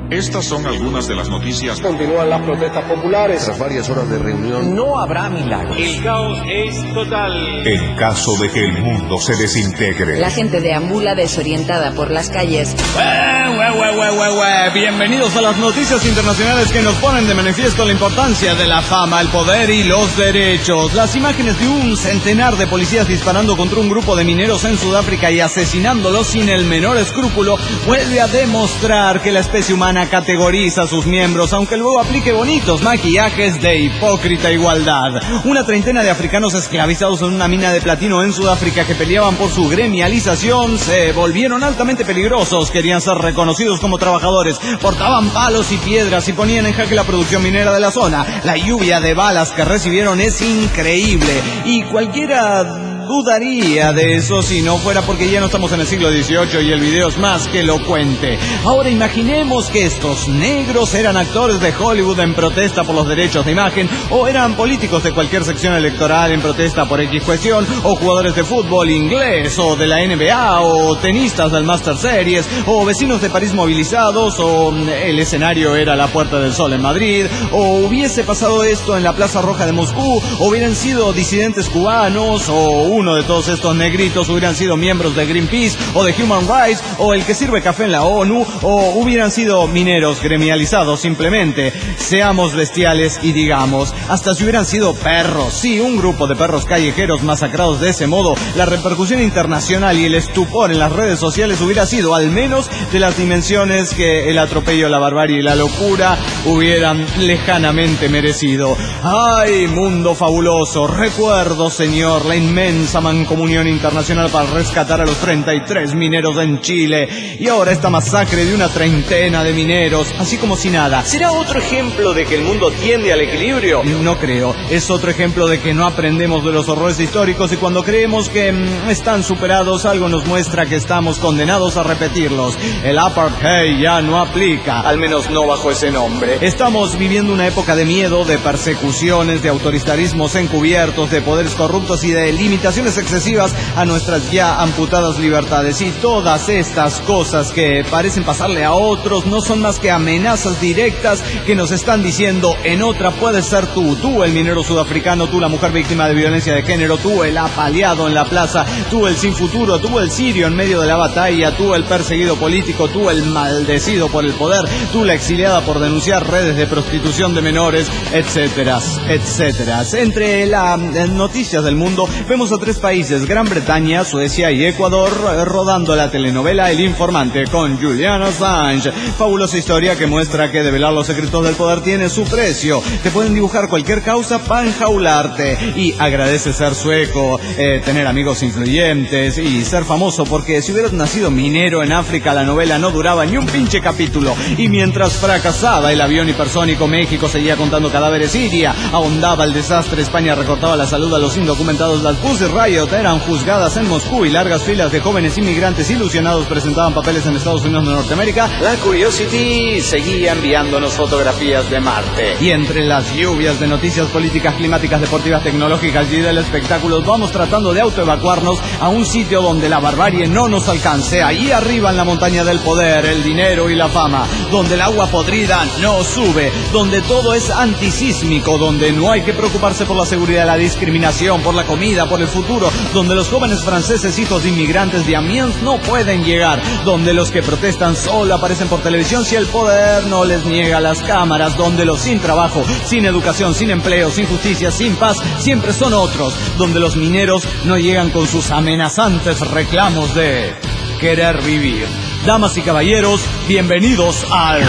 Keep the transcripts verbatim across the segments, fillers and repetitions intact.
Estas son algunas de las noticias. Continúan las protestas populares. Tras varias horas de reunión, no habrá milagros. El caos es total. En caso de que el mundo se desintegre. La gente deambula desorientada por las calles. Ué, ué, ué, ué, ué, ué. Bienvenidos a las noticias internacionales que nos ponen de manifiesto la importancia de la fama, el poder y los derechos. Las imágenes de un centenar de policías disparando contra un grupo de mineros en Sudáfrica y asesinándolos sin el menor escrúpulo vuelve a demostrar que la especie humana categoriza a sus miembros, aunque luego aplique bonitos maquillajes de hipócrita igualdad. Una treintena de africanos esclavizados en una mina de platino en Sudáfrica que peleaban por su gremialización se volvieron altamente peligrosos, querían ser reconocidos como trabajadores, portaban palos y piedras y ponían en jaque la producción minera de la zona. La lluvia de balas que recibieron es increíble y cualquiera dudaría de eso si no fuera porque ya no estamos en el siglo dieciocho y el video es más que elocuente. Ahora imaginemos que estos negros eran actores de Hollywood en protesta por los derechos de imagen, o eran políticos de cualquier sección electoral en protesta por X cuestión, o jugadores de fútbol inglés, o de la N B A, o tenistas del Master Series, o vecinos de París movilizados, o el escenario era la Puerta del Sol en Madrid, o hubiese pasado esto en la Plaza Roja de Moscú, o hubieran sido disidentes cubanos, o uno de todos estos negritos hubieran sido miembros de Greenpeace o de Human Rights o el que sirve café en la ONU o hubieran sido mineros gremializados simplemente. Seamos bestiales y digamos, hasta si hubieran sido perros, sí, un grupo de perros callejeros masacrados de ese modo, la repercusión internacional y el estupor en las redes sociales hubiera sido al menos de las dimensiones que el atropello, la barbarie y la locura hubieran lejanamente merecido. ¡Ay, mundo fabuloso! Recuerdo, señor, la inmensa mancomunión internacional para rescatar a los treinta y tres mineros en Chile y ahora esta masacre de una treintena de mineros, así como si nada. ¿Será otro ejemplo de que el mundo tiende al equilibrio? No creo. Es otro ejemplo de que no aprendemos de los horrores históricos y cuando creemos que mmm, están superados, algo nos muestra que estamos condenados a repetirlos. El apartheid ya no aplica, al menos no bajo ese nombre. Estamos viviendo una época de miedo, de persecuciones, de autoritarismos encubiertos, de poderes corruptos y de limitaciones excesivas a nuestras ya amputadas libertades, y todas estas cosas que parecen pasarle a otros no son más que amenazas directas que nos están diciendo: en otra puedes ser tú, tú el minero sudafricano, tú la mujer víctima de violencia de género, tú el apaleado en la plaza, tú el sin futuro, tú el sirio en medio de la batalla, tú el perseguido político, tú el maldecido por el poder, tú la exiliada por denunciar redes de prostitución de menores, etcétera, etcétera. Entre las noticias del mundo vemos a tres países, Gran Bretaña, Suecia y Ecuador, rodando la telenovela El Informante con Julian Assange. Fabulosa historia que muestra que develar los secretos del poder tiene su precio. Te pueden dibujar cualquier causa para enjaularte y agradece ser sueco, eh, tener amigos influyentes y ser famoso, porque si hubieras nacido minero en África la novela no duraba ni un pinche capítulo. Y mientras fracasaba el avión hipersónico, México seguía contando cadáveres, Siria ahondaba el desastre, España recortaba la salud a los indocumentados, las Pussy Riot eran juzgadas en Moscú y largas filas de jóvenes inmigrantes ilusionados presentaban papeles en Estados Unidos de Norteamérica, la Curiosity seguía enviándonos fotografías de Marte. Y entre las lluvias de noticias políticas, climáticas, deportivas, tecnológicas y del espectáculo, vamos tratando de autoevacuarnos a un sitio donde la barbarie no nos alcance, ahí arriba en la montaña del poder, el dinero y la fama, donde el agua podrida no sube, donde todo es antisísmico, donde no hay que preocuparse por la seguridad, la discriminación, por la comida, por el futuro, donde los jóvenes franceses hijos de inmigrantes de Amiens no pueden llegar, donde los que protestan solo aparecen por televisión si el poder no les niega las cámaras, donde los sin trabajo, sin educación, sin empleo, sin justicia, sin paz, siempre son otros, donde los mineros no llegan con sus amenazantes reclamos de querer vivir. Damas y caballeros, bienvenidos al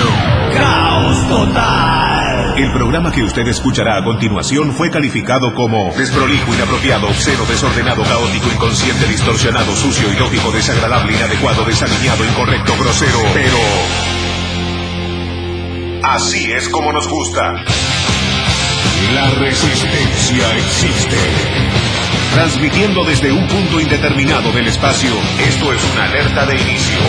Caos Total. El programa que usted escuchará a continuación fue calificado como desprolijo, inapropiado, obsceno, desordenado, caótico, inconsciente, distorsionado, sucio, ilógico, desagradable, inadecuado, desalineado, incorrecto, grosero, pero así es como nos gusta. La resistencia existe. Transmitiendo desde un punto indeterminado del espacio, esto es una alerta de inicio.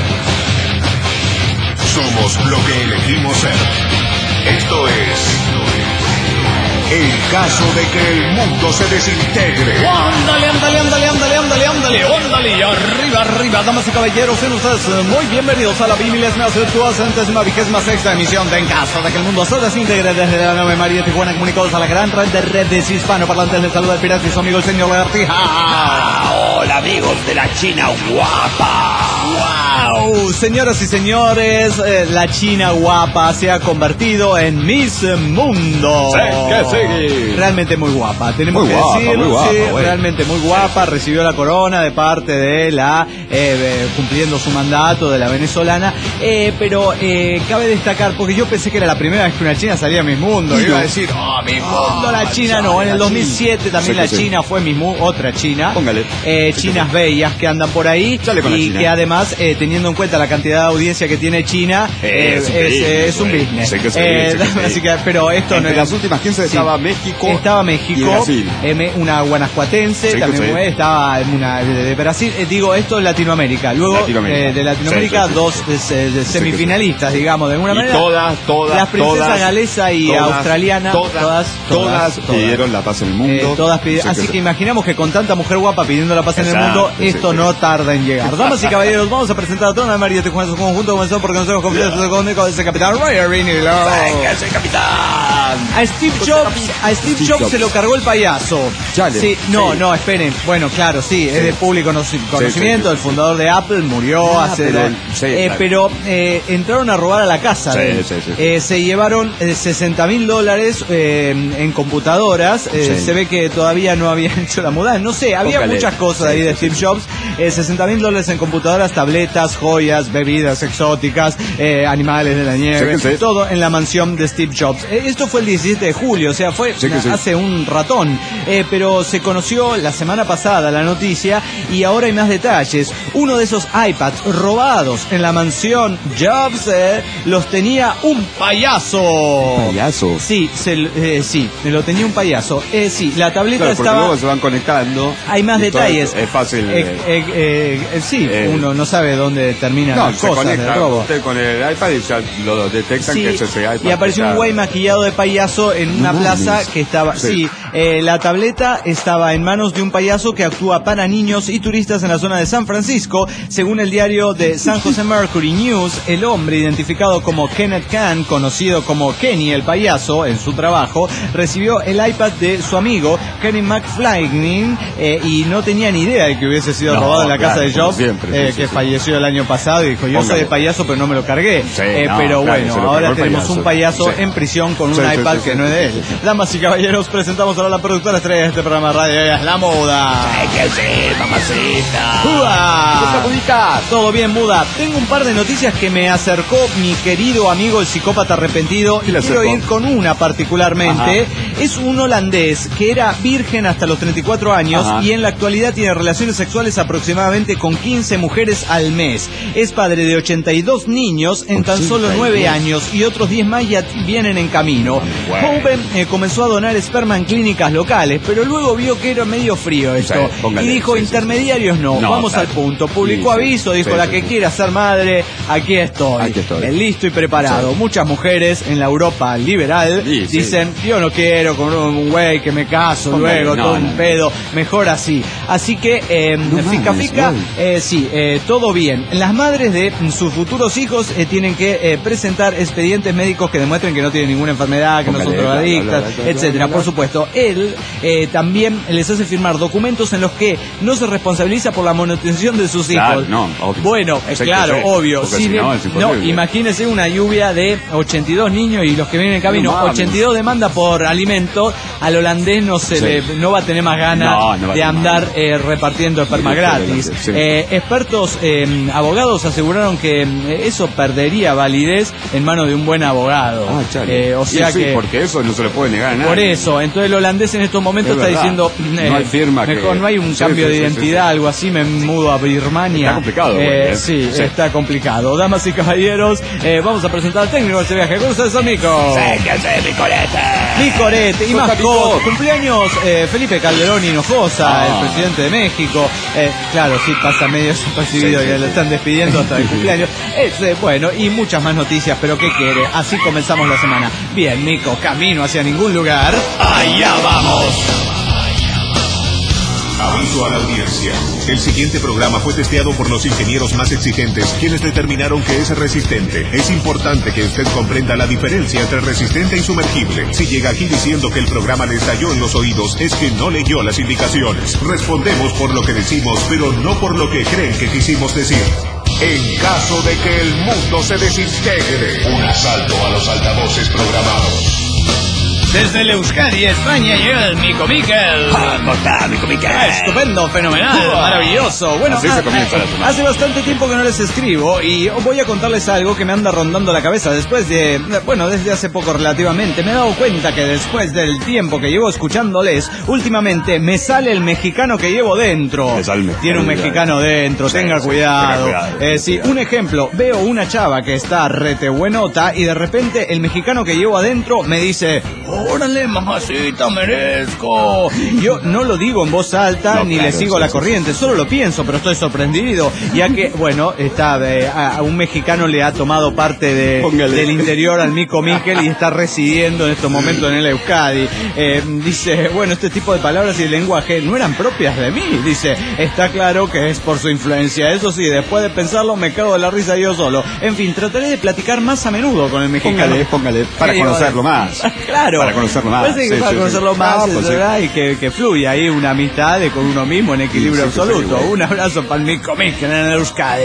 Somos lo que elegimos ser. Esto es En caso de que el mundo se desintegre. Ándale, ándale, ándale, ándale, ándale, ándale, ándale, y arriba, arriba, damas y caballeros, sean ustedes muy bienvenidos a la bimilésima, centésima, vigésima sexta emisión de En caso de que el mundo se desintegre desde la nueve María Tijuana, comunicados a la gran red de redes hispanoparlantes. Les saluda el pirata y su amigo el señor Lagartija. Hola amigos de la China guapa. ¡Wow! Señoras y señores, eh, la China guapa se ha convertido en Miss Mundo. Sí, que sí. Realmente muy guapa, tenemos muy que guapa, decir, muy guapa, sí, güey. realmente muy guapa. Recibió la corona de parte de la, eh, eh, cumpliendo su mandato de la venezolana, eh, pero eh, cabe destacar, porque yo pensé que era la primera vez que una china salía a Miss Mundo. Y Iba a no. decir, oh, Miss Ah, Mundo, la china no. En el dos mil siete también Sí, la sí, sí. China fue Miss Mundo, otra china. Póngale. Eh, Sí, chinas sí. bellas que andan por ahí Sale con la y China. que además, eh, teniendo en cuenta la cantidad de audiencia que tiene China, eh, Es es, un business, eh, es un güey. business. Sé que sí, Eh, sé que sí. así que, pero esto Entre no las últimas quince estaba México Estaba y México, Brasil. eh, me- una guanajuatense, Sí, que también sí. fue, estaba una de, de Brasil. Eh, digo, esto es Latinoamérica. Luego, Latinoamérica. eh, de Latinoamérica, Sí, sí, sí, dos sí. eh, de- de Sí, semifinalistas, digamos, de alguna Y manera. todas, todas, Las princesas todas, galesa y todas, australiana, todas, todas, todas, todas, pidieron la paz en el Eh, mundo. todas pidi- Sí, Así sí, que sí. imaginamos que con tanta mujer guapa pidiendo la paz en el Exacto, mundo, sí, esto sí. no tarda en llegar. Damas y caballeros, vamos a presentar a toda la María de Juan su conjunto, comenzó porque nosotros confiamos con ese capitán Ryan Rinilo. Venga, ese capitán. A Steve Jobs, a Steve Steve Jobs Jobs. se lo cargó el payaso. Chale. Sí, no, Sí. no, esperen. Bueno, claro, sí, es de público conoci- conocimiento. sí, sí. El fundador de Apple murió Ah, hace. pero- de- sí, eh, claro. pero eh, entraron a robar a la casa. Sí, de él. sí, sí. Eh, se llevaron eh, sesenta mil dólares eh, en computadoras. Eh, Sí. Se ve que todavía no habían hecho la mudanza. No sé, había Póngale. muchas cosas Sí, ahí de sí, Steve Jobs. Eh, sesenta mil dólares en computadoras, tabletas, joyas, bebidas exóticas, eh, animales de la nieve, Sí, que sí. todo en la mansión de Steve Jobs. Eh, esto fue el diecisiete de julio, o sea, fue Sí, que sí. hace un ratón. Eh, pero se conoció la semana pasada la noticia y ahora hay más detalles. Uno de esos iPads robados en la mansión Jobs eh, los tenía un payaso. Payaso. Sí, se, eh, sí, lo tenía un payaso. Eh, sí, la tableta Claro, porque estaba... luego se van conectando. Hay más y todo detalles. Es fácil. Eh, eh, eh, eh, eh, sí, eh, uno no sabe dónde terminan no, las se cosas del conecta robo. usted con el iPad y ya lo detectan Sí, que es ese iPad. y apareció un está- güey maquillado de payaso en una No plaza mames. que estaba... Sí, Sí. eh, la tableta estaba en manos de un payaso que actúa para niños y turistas en la zona de San Francisco. Según el diario de San Jose Mercury News, el hombre identificado como Kenneth Kahn, conocido como Kenny el payaso en su trabajo, recibió el iPad de su amigo Kenny McFlygnin eh, y no tenía ni idea de que hubiese sido No, robado en la claro, casa de como Jobs, siempre, sí, eh, sí, que sí. falleció el año pasado y dijo, yo soy Póngale. el payaso pero no me lo cargué. Sí, Eh, no, pero claro, bueno, se lo ahora cargó el tenemos payaso. un payaso Sí. en prisión con un Sí, sí, iPad sí, que sí, no es sí, de él. sí, sí. Damas y caballeros, presentamos ahora la productora estrella de este programa de radio, ella es La Muda. Ay, que sí, mamacita. ¡Uah! Muditas. Todo bien, Muda. Tengo un par de noticias que me acercó mi querido amigo el psicópata arrepentido ¿Qué y le quiero acercó? ir con una particularmente. Es un holandés que era virgen hasta los treinta y cuatro años Ajá. y en la actualidad tiene relaciones sexuales aproximadamente con quince mujeres al mes. Es padre de ochenta y dos niños en tan solo ochenta y dos. nueve años y otros diez más ya vienen en camino. Bueno. Joven eh, comenzó a donar esperma en clínicas locales, pero luego vio que era medio frío esto Sí, póngale, y dijo sí, sí, intermediarios no, No, vamos claro. al punto. Publicó Sí, sí, aviso, dijo sí, la sí, que sí. quiera ser madre, aquí estoy. Aquí estoy. Eh, listo y preparado. Sí. Muchas mujeres en la Europa liberal Sí, sí. dicen, yo no quiero con un güey que me caso Póngale, luego, no, todo no, un no. pedo, mejor así. Así que, eh, No fica mames, fica, güey. eh, sí, eh, todo bien. Las madres de sus futuros hijos eh, tienen que eh, presentar expedientes médicos que demuestren que no tienen ninguna enfermedad, que no son Póngale, bla, bla, drogadictas, bla, bla, bla, etcétera. bla, bla. Por supuesto, él eh, también les hace firmar documentos en los que no se responsabiliza por la manutención de sus Claro, hijos. no, obvio. Bueno, Eso hay que claro, hacer, obvio. porque Sí, si de- no, es no, imposible. imagínese una lluvia de ochenta y dos niños y los que vienen en camino, No mames. ochenta y dos demanda por alimento. Al holandés no se Sí. le, no va a tener más ganas No, no va a de tener andar más. eh, repartiendo esperma Sí, gratis. sí. Eh, expertos eh, abogados aseguraron que eh, eso perdería validez en manos de un buen abogado. Ah, chale. Eh, o Y sea sí, que porque eso no se le puede negar a nadie. por eso, entonces el holandés en estos momentos Es está verdad. diciendo, eh, No hay firma mejor que- no hay un Sí, cambio sí, de sí, identidad, sí, sí. algo así, me mudo a Birmania. Está complicado, Eh, güey, ¿eh? sí, Sí. está complicado. Damas y caballeros, eh, vamos a presentar al técnico de este viaje. ¿Cómo estás, amigo? Sé que sé, mi coleta. Nicorete y Sos más capitán. cosas. Cumpleaños eh, Felipe Calderón Hinojosa, Ah. el presidente de México. Eh, claro, sí, pasa medio desapercibido, Sí, sí, que lo sí. están despidiendo hasta el cumpleaños. Es, eh, bueno, y muchas más noticias, pero ¿qué quiere? Así comenzamos la semana. Bien, Nico, camino hacia ningún lugar. Allá vamos. Aviso a la audiencia. El siguiente programa fue testeado por los ingenieros más exigentes, quienes determinaron que es resistente. Es importante que usted comprenda la diferencia entre resistente y sumergible. Si llega aquí diciendo que el programa le estalló en los oídos, es que no leyó las indicaciones. Respondemos por lo que decimos, pero no por lo que creen que quisimos decir. En caso de que el mundo se desintegre, un asalto a los altavoces programados. Desde el Euskadi, España, llega el Mico Miquel. ¿Cómo está, mi comica? Ah, estupendo, fenomenal, maravilloso. Bueno, Así se ah, comienza la semana. hace bastante tiempo que no les escribo y voy a contarles algo que me anda rondando la cabeza después de, bueno, desde hace poco relativamente. Me he dado cuenta que después del tiempo que llevo escuchándoles, últimamente me sale el mexicano que llevo dentro. Me sale el mexicano. Tiene un mexicano dentro, Sí, tenga sí, cuidado. tenga cuidado, Eh, sí, tenga cuidado. un ejemplo, veo una chava que está rete buenota y de repente el mexicano que llevo adentro me dice, órale, mamacita, merezco. Yo no lo digo en voz alta No, ni claro, le sigo sí, la sí, corriente, solo lo pienso, pero estoy sorprendido, ya que, bueno, está eh, a, a un mexicano le ha tomado parte de, Póngale. del interior al Mico Miquel y está residiendo en estos momentos en el Euskadi. Eh, dice, bueno, este tipo de palabras y lenguaje no eran propias de mí. Dice, está claro que es por su influencia. Eso sí, después de pensarlo me cago de la risa yo solo. En fin, trataré de platicar más a menudo con el mexicano. Póngale, póngale, para Sí, conocerlo bueno. más. Claro. Para conocerlo más. Parece que Sí, para sí, conocerlo sí. más, Ah, es pues sí. verdad, y que, que fluya ahí una amistad de con uno mismo en equilibrio Sí, sí, sí, absoluto. sí, Un abrazo para el Mico Miquel en el Euskadi.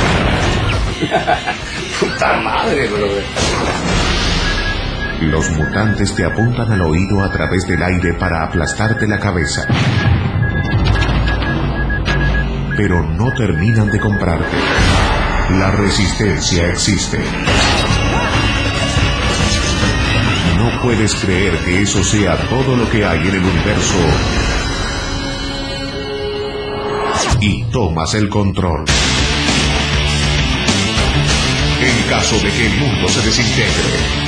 Puta madre, bro. Los mutantes te apuntan al oído a través del aire para aplastarte la cabeza. Pero no terminan de comprarte. La resistencia existe. No puedes creer que eso sea todo lo que hay en el universo. Y tomas el control. En caso de que el mundo se desintegre.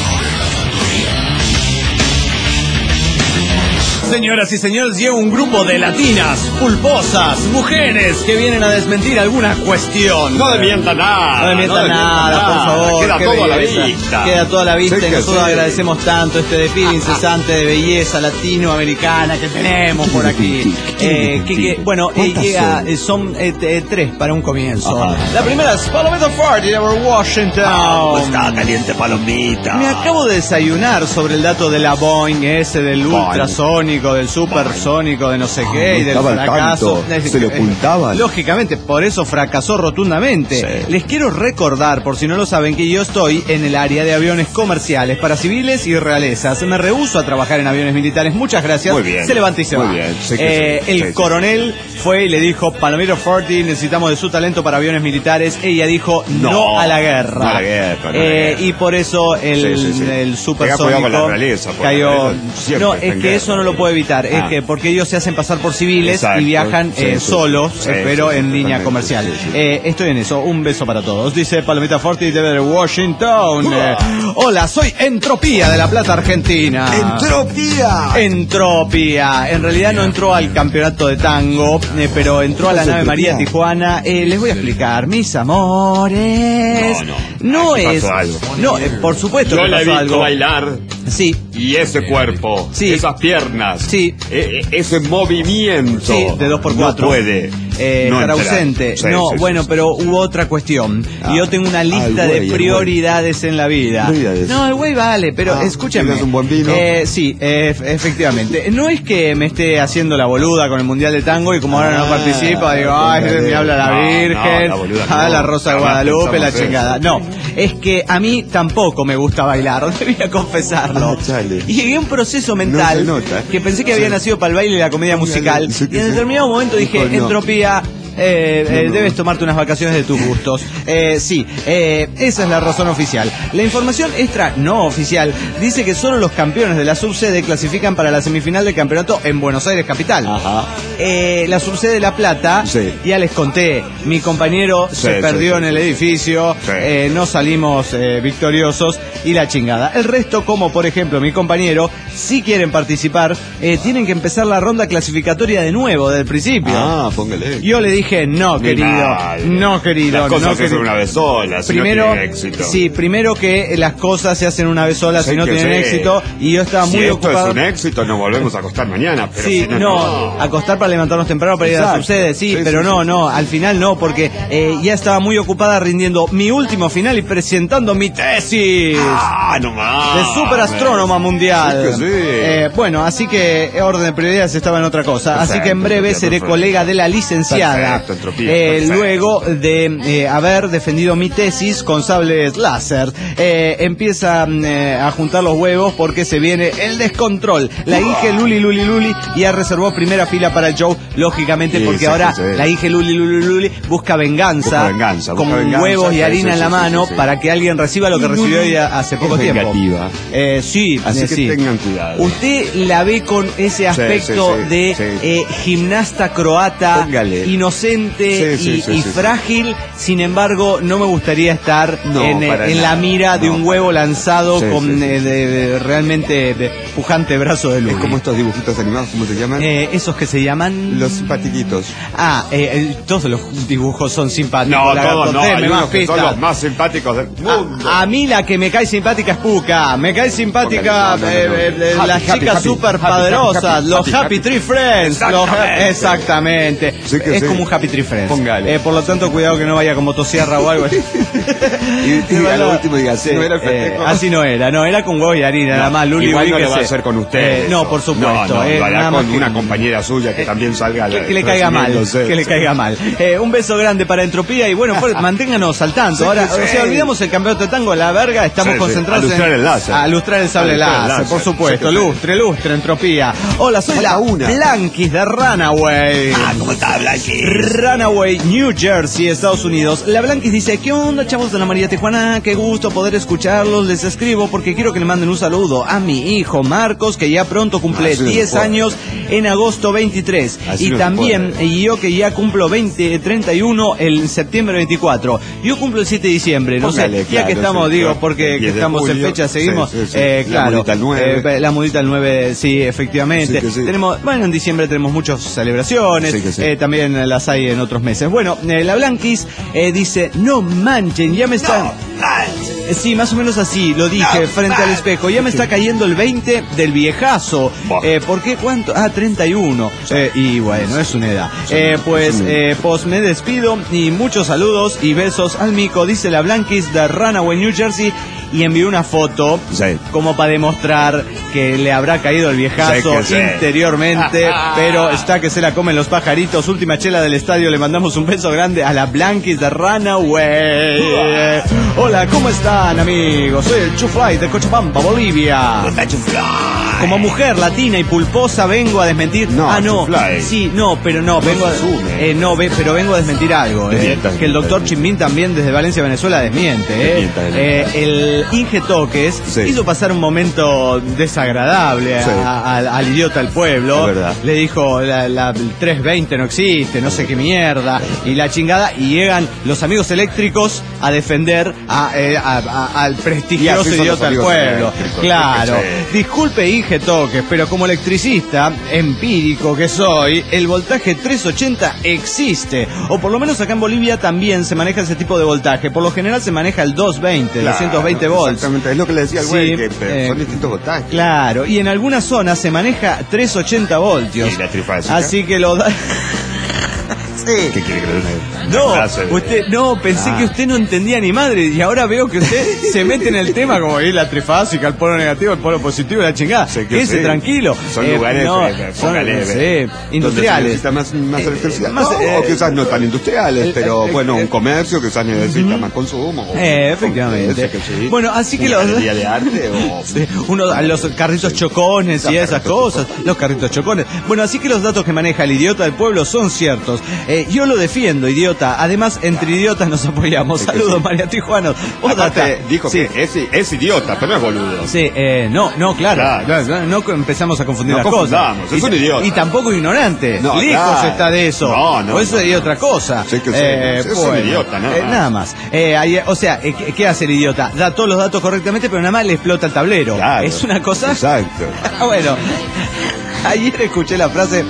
Señoras y señores, llega un grupo de latinas, pulposas, mujeres que vienen a desmentir alguna cuestión. No desmienta nada. No desmienta no nada, por favor. Queda qué todo a la belleza. vista. Queda toda la vista Sí y que nosotros sí. agradecemos tanto este desfile incesante de belleza latinoamericana que tenemos por aquí. Eh, que, que, bueno, eh, ¿Cuántas llega, son? eh, son eh, eh, tres para un comienzo. Ajá. La primera es Palomita Party de Washington. ¿Cómo está, caliente palomita? Me acabo de desayunar sobre el dato de la Boeing, ese del Boeing. ultrasónico, del supersónico, de no sé qué, no y del estaba al fracaso. tanto, se le ocultaban. Lógicamente, por eso fracasó rotundamente. Sí. Les quiero recordar, por si no lo saben, que yo estoy en el área de aviones comerciales para civiles y realezas. Me rehúso a trabajar en aviones militares. Muchas gracias. Muy bien. Se levanta y se Muy va. bien. Sí que Eh, sí. el Sí, sí. coronel fue y le dijo, Palomiro Forti, necesitamos de su talento para aviones militares. Ella dijo, no, No, a la guerra. no a la guerra, no a la Eh, guerra. y por eso el, Sí, sí, sí. el Tenga supersónico cuidado con la realeza, porque cayó. la realeza siempre No, está es en que guerra. eso no lo puedo evitar. Es Ah. que porque ellos se hacen pasar por civiles Exacto. y viajan Sí, eh, sí, solos, sí. eh, pero Sí, sí, en línea totalmente. comercial. Sí, sí. Eh, estoy en eso. Un beso para todos. Dice Palomita Forti de Washington. Eh, hola, soy Entropía de La Plata, Argentina. ¡Entropía! Entropía. En realidad no entró al campeonato de tango, eh, pero entró a la ¿Qué pasa, nave María Entropía? Tijuana. Eh, les voy a explicar. Mis amores. No, no. No Aquí es. pasó algo. No, eh, por supuesto Yo que la he pasó visto algo. bailar Sí. y ese cuerpo, Sí. esas piernas, Sí. e- e- ese movimiento, Sí, de dos por cuatro. no puede Eh, no estar entrar. ausente. Sí, no, sí, sí, bueno, sí. pero hubo otra cuestión. Ah. Yo tengo una lista Ah, el de güey, el güey. prioridades en la vida. Prioridades. No, el güey vale, pero Ah, escúchame. ¿tienes un buen vino? Eh, sí, eh, efectivamente. No es que me esté haciendo la boluda con el Mundial de Tango y como ahora no Ah, participa, digo, ay, póngale. me habla la No, Virgen, no, la boluda ah, no. la Rosa de Jamás Guadalupe, la pensamos chingada. eso. No, es que a mí tampoco me gusta bailar, debía confesarlo. Ah, chale. Y llegué a un proceso No mental se nota. que pensé que había Sí. nacido para el baile y la comedia musical. Sí, Y que en sí. determinado momento dije, Dijo, no. Entropía, eh, eh, no, no. debes tomarte unas vacaciones de tus gustos. Eh, sí, eh, esa es la razón oficial. La información extra no oficial dice que solo los campeones de la subsede clasifican para la semifinal del campeonato en Buenos Aires capital. Ajá. Eh, la subsede de La Plata, Sí. ya les conté, mi compañero Sí, se sí, perdió sí, en sí, el sí. edificio, Sí. eh, no salimos eh, victoriosos y la chingada. El resto, como por ejemplo mi compañero, si quieren participar, eh, tienen que empezar la ronda clasificatoria de nuevo, del principio. Ah, póngale. Yo le dije, no, Ni querido, nadie. no, querido, Las cosas no, se hacen querido. una vez sola, si Primero, no tienen éxito. sí, primero que las cosas se hacen una vez solas Sí, si no que tienen sí. éxito, y yo estaba Si muy esto ocupado. es un éxito, nos volvemos a acostar mañana. Pero Sí, si no, no, no. acostar para levantarnos temprano para ir a la Exacto. subsede, sí, Sí, pero sí, no, sí. no, al final no, porque eh, ya estaba muy ocupada rindiendo mi último final y presentando mi tesis Ah, no más. de superastrónoma mundial. Sí que sí. Eh, bueno, así que eh, orden de prioridades estaba en otra cosa, así que en Perfecto, breve entropía, seré perfecto. colega de la licenciada. Perfecto, entropía, Eh, perfecto. luego de eh, haber defendido mi tesis con sables láser, eh, empieza mm, eh, a juntar los huevos porque se viene el descontrol. La hija Luli Luli Luli ya reservó primera fila para el show, lógicamente, Sí, porque sí, ahora sí, sí. la hija Luli Luli Luli busca venganza, Busca venganza, busca con venganza, huevos y sí, harina sí, en la sí, mano sí, sí. para que alguien reciba lo que recibió ella hace poco Es tiempo. vengativa. Eh, sí, Así eh, que sí. tengan cuidado. Usted la ve con ese aspecto sí, sí, de sí. eh, gimnasta croata, Póngale. inocente Sí, sí, y, sí, y sí, sí. frágil. Sin embargo, no me gustaría estar No, en, eh, para en la nada. mira de No, un para huevo nada. lanzado Sí, con sí, sí, eh, sí. de- de realmente de pujante brazo de luz. Es como estos dibujitos animados, ¿cómo se llaman? Eh, esos que se llaman Los simpatiquitos. ah eh, el- todos los dibujos son simpáticos. No, lagarto, todos no. deme Hay más unos que son pistas. los más simpáticos del mundo. A, a mí la que me cae simpática es Puka, me cae simpática Póngale, no, no, eh, no, no. eh, eh, Happy, las happy, chicas happy, super happy, poderosas, happy, los happy, Happy happy. Tree Friends, los ha- Exactamente. exactamente, Sí que es sí. como un Happy Tree Friends. Póngale. Eh, por lo tanto, cuidado que no vaya como motosierra o algo. Y, y a lo último diga, así no era el festejo. Eh, así no era, no, era con huevo y harina, nada más. Luli, igual no lo ubíquese. va a hacer con usted. Eh, no, eso. por supuesto. No, no, eh, lo hará nada más con que- una compañera suya que también salga. que, que le caiga mal, resumiéndose. que le caiga mal. Eh, un beso grande para Entropía y bueno, pues, manténganos al tanto. Sí, Ahora, sí. o sea, olvidamos el campeonato de tango, la verga, estamos Sí, sí. concentrados A lustrar en el láser. a lustrar el sable A lustrar el láser, láser. por supuesto. Sí, sí. Lustre, lustre, Entropía. Hola, soy Falta la una. Blanquis de Runaway. Ah, ¿cómo está, Blanqui? Runaway, New Jersey, Estados Unidos. La Blanquis dice, ¿qué onda, chavos de la María Tijuana? Qué gusto poder escucharlos. Les escribo porque quiero que le manden un saludo a mi hijo Marcos, que ya pronto cumple Así no se diez puede. años en agosto veintitrés. Así y no se también puede. y yo que ya cumplo veinte, treinta y uno el septiembre veinticuatro. Yo cumplo el siete de diciembre, no Póngale, sé, ya claro, que estamos, sí, digo, claro. porque El que diez de estamos en julio, fecha, seguimos, sí, sí, sí. eh, La claro, mudita el nueve. eh, la mudita el nueve, sí, efectivamente. Sí que sí. Tenemos, bueno, en diciembre tenemos muchas celebraciones, Sí que sí. eh, también las hay en otros meses. Bueno, eh, la Blanquis eh, dice, no manchen, ya me están... Eh, Sí, más o menos así, lo dije frente al espejo. Ya me está cayendo el veinte del viejazo. Bah. Eh, ¿Por qué cuánto? Ah, treinta y uno. Eh, y bueno, es una edad. Eh, pues, eh, pues me despido y muchos saludos y besos al mico, dice la Blanquis de Runaway, New Jersey. Y envió una foto Sí. como para demostrar que le habrá caído el viejazo Sí que sí. interiormente, pero está que se la comen los pajaritos. Última chela del estadio, le mandamos un beso grande a la Blanquis de Runaway. Hola, ¿cómo están, amigos? Soy el Chufly de Cochabamba, Bolivia. Está chuflado. Como mujer latina y pulposa vengo a desmentir. No, ah, no. Chufly. Sí, no, pero no, vengo a, se asume. eh, no, ve, pero vengo a desmentir algo. Eh, Desmienta, que el doctor desmienta. Chimbín también desde Valencia, Venezuela, desmiente. Eh. Desmienta, desmienta. Eh, el Inge Toques Sí. hizo pasar un momento desagradable a- Sí. a- al, al idiota del pueblo. Es verdad. Le dijo la, la trescientos veinte no existe, no sé qué mierda, y la chingada, y llegan los amigos eléctricos a defender a, eh, a- a- al Y prestigioso así son los idiota del amigos pueblo. eléctricos, Claro. sí. Disculpe, Inge Toques, pero como electricista empírico que soy, el voltaje trescientos ochenta existe. O por lo menos acá en Bolivia también se maneja ese tipo de voltaje. Por lo general se maneja el doscientos veinte, Claro, doscientos veinte volts. Exactamente, es lo que le decía al Sí, güey, que pero eh, son distintos voltajes. Claro, y en algunas zonas se maneja trescientos ochenta voltios. ¿Y la trifásica? Así que lo da... Sí. ¿Qué quiere que le dé? No, Una clase de- usted, no, pensé Ah. que usted no entendía ni madre y ahora veo que usted se mete en el tema como ir la trifásica, el polo negativo, el polo positivo, la chingada. Sí que Quédese sí. tranquilo. Son Eh, lugares, no, eh, son, póngale, sí, donde se industriales. necesita más, más Eh, electricidad. más, No, eh, o quizás no tan industriales, el- pero el- bueno, el- un comercio quizás necesita más consumo. o- Eh, efectivamente. o- que sí. Bueno, así que Una los- galería de arte o... Sí, uno, a los carritos chocones y Los esas carritos cosas, los carritos chocones. Bueno, así que los datos que maneja el idiota del pueblo son ciertos. Eh, Eh, yo lo defiendo, idiota. Además, entre idiotas nos apoyamos. Es que Saludos, sí. María Tijuana. Aparte, dijo Sí. que es, es idiota, pero no es boludo. Sí, eh, no, no, claro, Claro. claro, claro, no empezamos a confundir No las cosas. confundamos, es Y- un idiota. Y tampoco ignorante. No, Lejos claro. está de eso. No, no, O eso no, sería no. otra cosa. Sí que sí, Eh, es un idiota, nada eh, más. nada más. Eh, ahí, o sea, eh, ¿qué, qué hace el idiota? Da todos los datos correctamente, pero nada más le explota el tablero. Claro. Es una cosa. Exacto. Bueno, ayer escuché la frase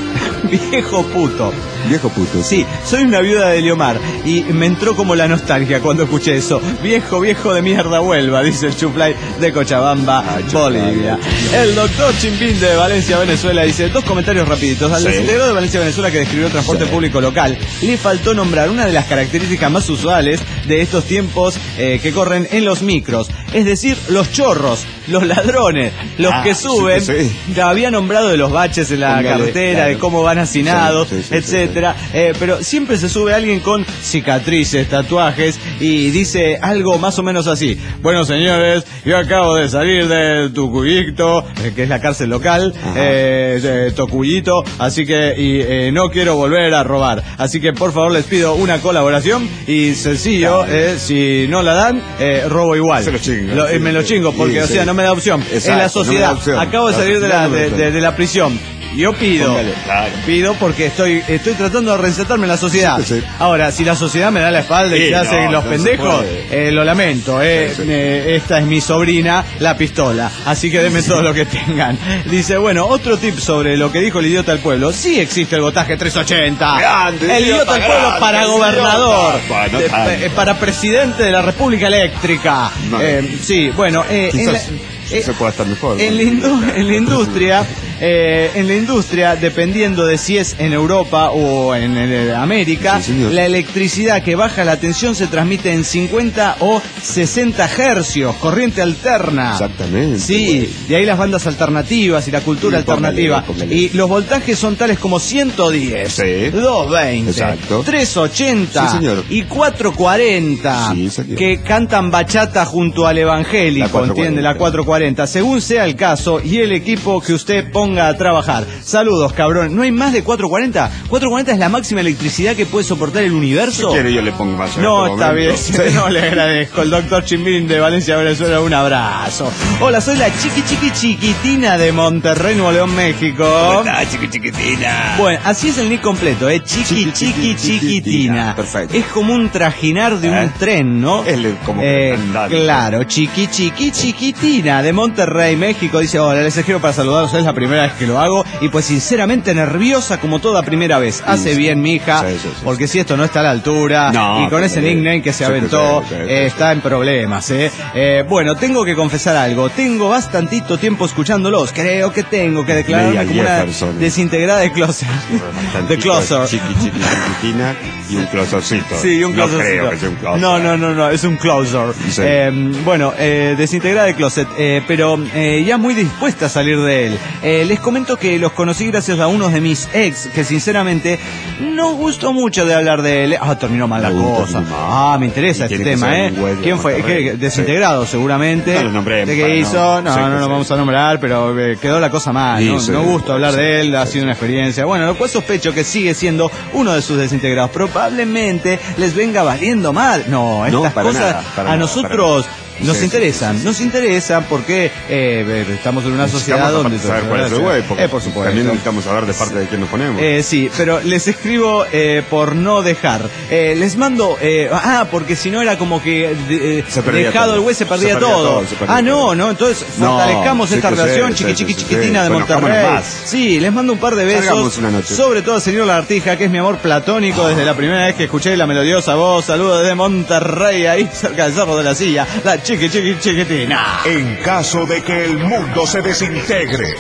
viejo puto. Viejo puto. Sí, soy una viuda de Eliomar y me entró como la nostalgia cuando escuché eso. Viejo, viejo de mierda, vuelva, dice el Chuplay de Cochabamba, Ah, Chuplay. Bolivia. El doctor Chimbín de Valencia, Venezuela, dice dos comentarios rapiditos. Al Sí. desintegrado de Valencia, Venezuela, que describió el transporte Sí. público local, le faltó nombrar una de las características más usuales de estos tiempos eh, que corren en los micros. Es decir, los chorros, los ladrones, los Ah, que sí suben. que sí. Ya había nombrado de los baches en la Póngale, carretera, claro. de cómo van hacinados, Sí, sí, sí, etcétera. Eh, pero siempre se sube alguien con cicatrices, tatuajes y dice algo más o menos así. Bueno, señores, yo acabo de salir de Tucuyito, eh, que es la cárcel local, eh, de Tocuyito, así que y, eh, no quiero volver a robar. Así que por favor les pido una colaboración y sencillo, Claro. eh, si no la dan, eh, robo igual. Se lo chinga, Lo- eh, sí, me lo sí. chingo porque, Sí, o sea, sí. no me da opción. Exacto, en la no me da sociedad, opción. acabo de La salir de sociedad la, no me da de, opción. de- de la prisión. Yo pido, Póngale, claro. pido porque estoy estoy tratando de reinsertarme en la sociedad. Sí, sí. Ahora, si la sociedad me da la espalda y Sí, se hacen no, los no se pendejos, puede. eh, lo lamento. Eh, Sí, sí. eh, esta es mi sobrina, la pistola. Así que denme todo lo que tengan. Dice, bueno, otro tip sobre lo que dijo el idiota del pueblo. Sí existe el botaje trescientos ochenta. Grande, el idiota idiota del pueblo grande, para idiota. gobernador. Bueno, de- tanto. eh, para presidente de la República Eléctrica. No. Eh, sí, bueno, eh, en la- Quizás eh, se pueda estar mejor. en la, indu- en la industria, eh, en la industria, dependiendo de si es en Europa o en, eh, América, Sí, señor. la electricidad que baja la tensión se transmite en cincuenta o sesenta hercios, corriente alterna. Exactamente, Sí, güey. de ahí las bandas alternativas y la cultura Sí, póngale, alternativa. póngale. Y los voltajes son tales como ciento diez, Sí. doscientos veinte, Exacto. trescientos ochenta Sí, señor. y cuatrocientos cuarenta, Sí, señor. que cantan bachata junto al La evangélico, cuatrocientos ¿entiende? La cuarenta. cuatrocientos cuarenta, según sea el caso y el equipo que usted ponga a trabajar. Saludos, cabrón. ¿No hay más de cuatrocientos cuarenta? ¿cuatrocientos cuarenta es la máxima electricidad que puede soportar el universo? Si quiere yo le pongo más. en No, este está bien, momento. no le agradezco. El doctor Chimbín de Valencia, Venezuela, un abrazo. Hola, soy la chiqui chiqui chiquitina de Monterrey, Nuevo León, México. Ah, chiqui chiquitina. Bueno, así es el nick completo, ¿eh? Chiqui, chiqui, chiquitina. Perfecto. Es como un trajinar de un ¿Eh? tren, ¿no? Es le- como Eh, andando. claro, chiqui, chiqui, chiquitina de Monterrey, México. Dice, hola, les escribo para saludaros, es la primera vez que lo hago. Y pues sinceramente nerviosa como toda primera vez. Hace sí. bien, mi hija, Sí, sí, sí, porque si esto no está a la altura, No, y con ese sí, nickname que se sí, aventó, sí, sí, sí, eh, sí. está en problemas, ¿eh? Eh, Bueno, tengo que confesar algo. Tengo bastantito tiempo escuchándolos. Creo que tengo que declararme Media como una Jefferson. desintegrada de closer. De closer. Chiqui, chiqui, chiquitina y un closercito. Sí, un No closet. creo que sea un closet. No, no, no, no, es un closer. Sí. Eh, bueno, eh, desintegrada de closet, eh, pero eh, ya muy dispuesta a salir de él. Eh, les comento que los conocí gracias a unos de mis ex, que sinceramente no gustó mucho de hablar de él. Ah, terminó mal la No, cosa. terminó mal. Ah, me interesa Y este tiene que tema, ser ¿eh? un güey de ¿Quién fue? Monterrey. ¿Qué? Desintegrado, seguramente. No lo nombremos ¿De qué para hizo? no- No, sí, no, que no sí. vamos a nombrar, pero eh, quedó la cosa mal. Sí, No, sí, no gusto hablar sí, de él, ha sí, sido sí. una experiencia. Bueno, lo cual sospecho que sigue siendo uno de sus desintegrados. Probablemente les venga valiendo mal. No, No, estas para cosas nada, para a nada, nosotros para nos Sí, sí, interesan. sí, sí, Nos sí. interesan porque eh, estamos en una sociedad Necesitamos donde... aparte saber cuál es el güey, porque Eh, por supuesto. también necesitamos saber de parte de quién nos ponemos. Eh, sí, pero les escribo eh, por no dejar. Eh, les mando... eh, ah, porque si no era como que de- eh, Se perdía dejado todo. el güey se perdía, Se perdía todo. todo, se perdía Ah, no, todo. no, entonces No, fortalezcamos sí esta que sí, relación sí, chiqui sí, chiqui sí, chiquitina sí. de Bueno, Monterrey. vámonos más. Sí, les mando un par de besos. Salgamos una noche. Sobre todo al señor Lagartija, que es mi amor platónico desde la primera vez que escuché la melodiosa voz. Saludos desde Monterrey, ahí cerca del Cerro de la Silla. La chiqui chiqui chiquitina. En caso de que el mundo se desintegre.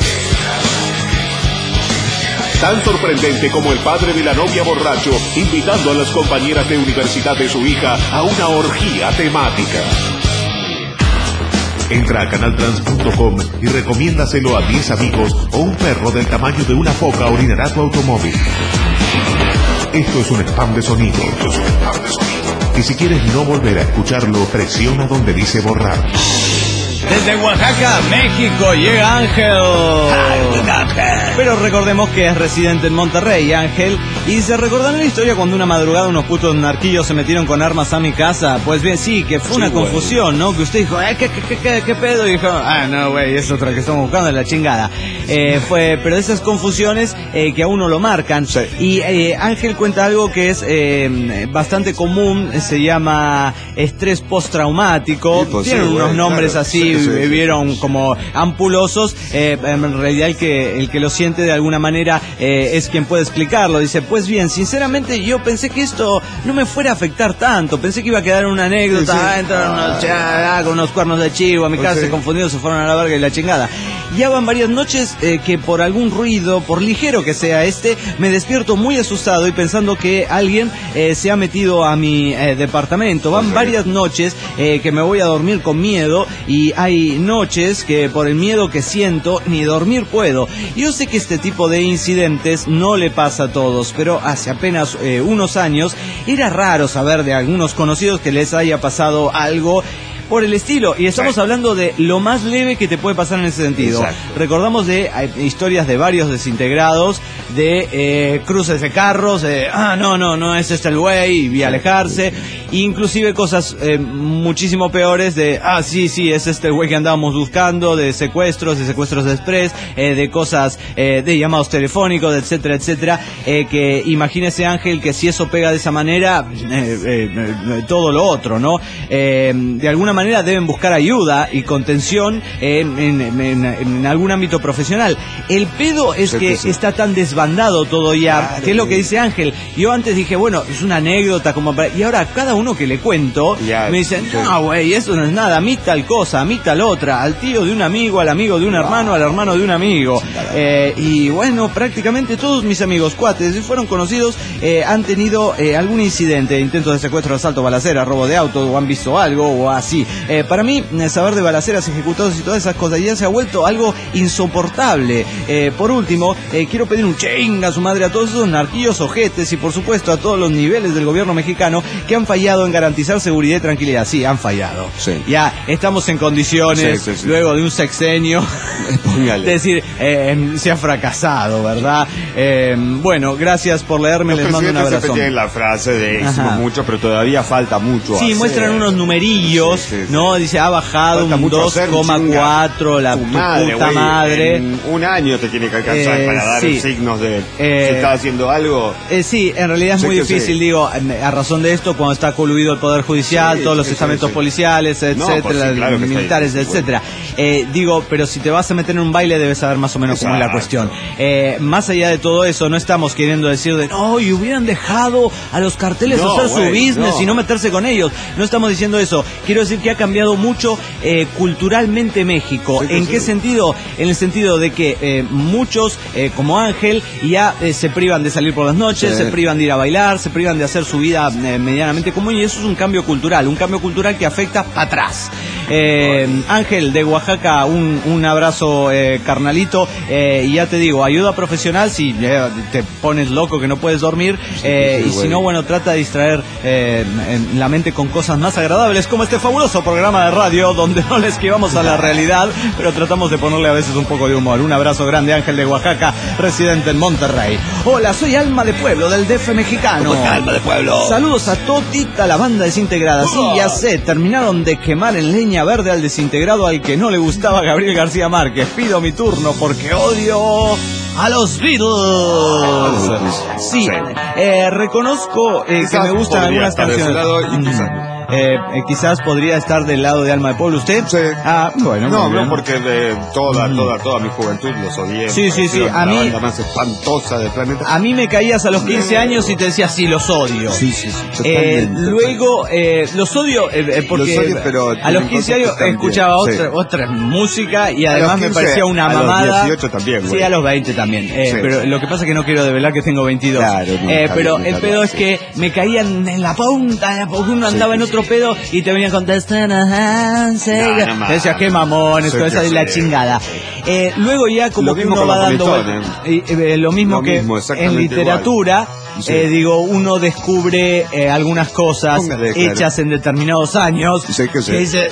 Tan sorprendente como el padre de la novia borracho invitando a las compañeras de universidad de su hija a una orgía temática. Entra a canaltrans punto com y recomiéndaselo a diez amigos o un perro del tamaño de una foca orinará tu automóvil. Esto es un spam de sonido. Esto es un spam de sonido. Y si quieres no volver a escucharlo, presiona donde dice borrar. Desde Oaxaca, México, llega Ángel. Pero recordemos que es residente en Monterrey, Ángel, Y se recordarán la historia cuando una madrugada unos putos narquillos se metieron con armas a mi casa. Pues bien, sí, que fue una sí, confusión, ¿no? Que usted dijo, eh, ¿qué, qué, qué, qué pedo? Y dijo, ah, no, güey, es otra que estamos buscando, la chingada. Eh, fue, pero esas confusiones eh, que a uno lo marcan. Sí. Y eh, Ángel cuenta algo que es eh, bastante común, se llama estrés postraumático. Sí, pues tienen sí, unos güey, nombres claro. así, sí, sí, vivieron sí. como ampulosos. Eh, en realidad el que, el que lo siente de alguna manera eh, es quien puede explicarlo. Dice, pues bien, sinceramente yo pensé que esto no me fuera a afectar tanto. Pensé que iba a quedar en una anécdota, sí, sí. ah, entraron ah, unos, ah, con unos cuernos de chivo a mi casa, sí. se confundidos, se fueron a la verga y la chingada. Ya van varias noches eh, que por algún ruido, por ligero que sea este, me despierto muy asustado y pensando que alguien eh, se ha metido a mi eh, departamento. Van okay. varias noches eh, que me voy a dormir con miedo y hay noches que por el miedo que siento ni dormir puedo. Yo sé que este tipo de incidentes no le pasa a todos, pero hace apenas eh, unos años era raro saber de algunos conocidos que les haya pasado algo por el estilo, y estamos Exacto. hablando de lo más leve que te puede pasar en ese sentido. Exacto. Recordamos de eh, historias de varios desintegrados, de eh, cruces de carros, de, ah, no, no, no es este el güey, y alejarse, inclusive cosas eh, muchísimo peores de, ah, sí, sí, es este el güey que andábamos buscando, de secuestros, de secuestros de express, eh, de cosas, eh, de llamados telefónicos, etcétera, etcétera, eh, que imagínese Ángel que si eso pega de esa manera, eh, eh, eh, todo lo otro, ¿no? Eh, de alguna manera deben buscar ayuda y contención en, en, en, en algún ámbito profesional. El pedo es sí, que sí. está tan desbandado todo ya, claro, que es lo que dice Ángel. Yo antes dije, bueno, es una anécdota como para... y ahora cada uno que le cuento ya, me dicen, sí. no, güey, eso no es nada, a mí tal cosa, a mí tal otra, al tío de un amigo, al amigo de un hermano, al hermano de un amigo. Eh, y bueno, prácticamente todos mis amigos cuates, si fueron conocidos, eh, han tenido eh, algún incidente, intento de secuestro, asalto, balacera, robo de auto, o han visto algo, o así. Eh, para mí, saber de balaceras ejecutados y todas esas cosas ya se ha vuelto algo insoportable. Eh, por último, eh, quiero pedir un chinga a su madre a todos esos narquillos ojetes y por supuesto a todos los niveles del gobierno mexicano que han fallado en garantizar seguridad y tranquilidad. Sí, han fallado. Sí. Ya estamos en condiciones, sí, sí, sí. luego de un sexenio, de decir, eh, se ha fracasado, ¿verdad? Eh, bueno, gracias por leerme, los les mando un abrazo. Siempre tienen la frase de hicimos mucho, pero todavía falta mucho. Sí, hacer. muestran unos numerillos. Sí, sí. No, dice, ha bajado falta un dos coma cuatro, la tu madre, puta wey, madre. En un año te tiene que alcanzar eh, para dar sí. signos de eh, si está haciendo algo. Eh, sí, en realidad es sí muy difícil, sí. digo, a razón de esto, cuando está coludido el Poder Judicial, sí, todos los sí, estamentos sí, sí. policiales, etcétera, no, pues sí, claro militares, sí, etcétera. Bueno. Eh, digo, pero si te vas a meter en un baile debes saber más o menos Exacto. cómo es la cuestión. Eh, más allá de todo eso, no estamos queriendo decir de, no, y hubieran dejado a los carteles no, hacer wey, su business no. y no meterse con ellos. No estamos diciendo eso. Quiero decir que ha cambiado mucho eh, culturalmente México. Sí, ¿En sí, qué sí. sentido? En el sentido de que eh, muchos, eh, como Ángel, ya eh, se privan de salir por las noches, sí. se privan de ir a bailar, se privan de hacer su vida eh, medianamente común, y eso es un cambio cultural, un cambio cultural que afecta para atrás. Eh, Ángel, de Oaxaca, un, un abrazo, eh, carnalito, eh, y ya te digo, ayuda profesional si eh, te pones loco que no puedes dormir, eh, sí, sí, y si no, bueno, trata de distraer eh, en la mente con cosas más agradables, como este fabuloso programa de radio donde no le esquivamos a la realidad, pero tratamos de ponerle a veces un poco de humor. Un abrazo grande, Ángel de Oaxaca, residente en Monterrey. Hola, soy Alma de Pueblo, del D F mexicano. ¿Cómo está, Alma de Pueblo? Saludos a todita la banda desintegrada. Sí, ya sé, terminaron de quemar en leña verde al desintegrado al que no le gustaba Gabriel García Márquez. Pido mi turno porque odio a los Beatles. Sí, eh, reconozco eh, que me gustan algunas canciones. Eh, eh, quizás podría estar del lado de Alma de Pueblo. ¿Usted? Sí. Ah, bueno. No, no, porque de toda, toda, toda mi juventud los odié. Sí, sí, sí. A la mí. banda más espantosa del planeta. A mí me caías a los quince años y te decías, sí, los odio. Sí, sí, sí. Eh, luego, eh, los odio eh, porque los odio, pero a los quince años escuchaba otra, sí. otra música y además quince, me parecía una mamada. A los dieciocho también, güey. Sí, a los veinte también. Eh, sí, pero sí. Lo que pasa es que no quiero develar que tengo veintidós. Claro, eh, pero el pedo es que me caían en la punta, porque uno andaba sí, en otro sí. pedo y te venían con Te decía, qué mamones, sí, con esa de la chingada. Eh, luego ya como lo que mismo uno va dando Politones. eh, eh, lo mismo Lo que mismo, en literatura. Sí. Eh, digo, uno descubre eh, algunas cosas Póngale, claro. hechas en determinados años Sí, que sí. que dice,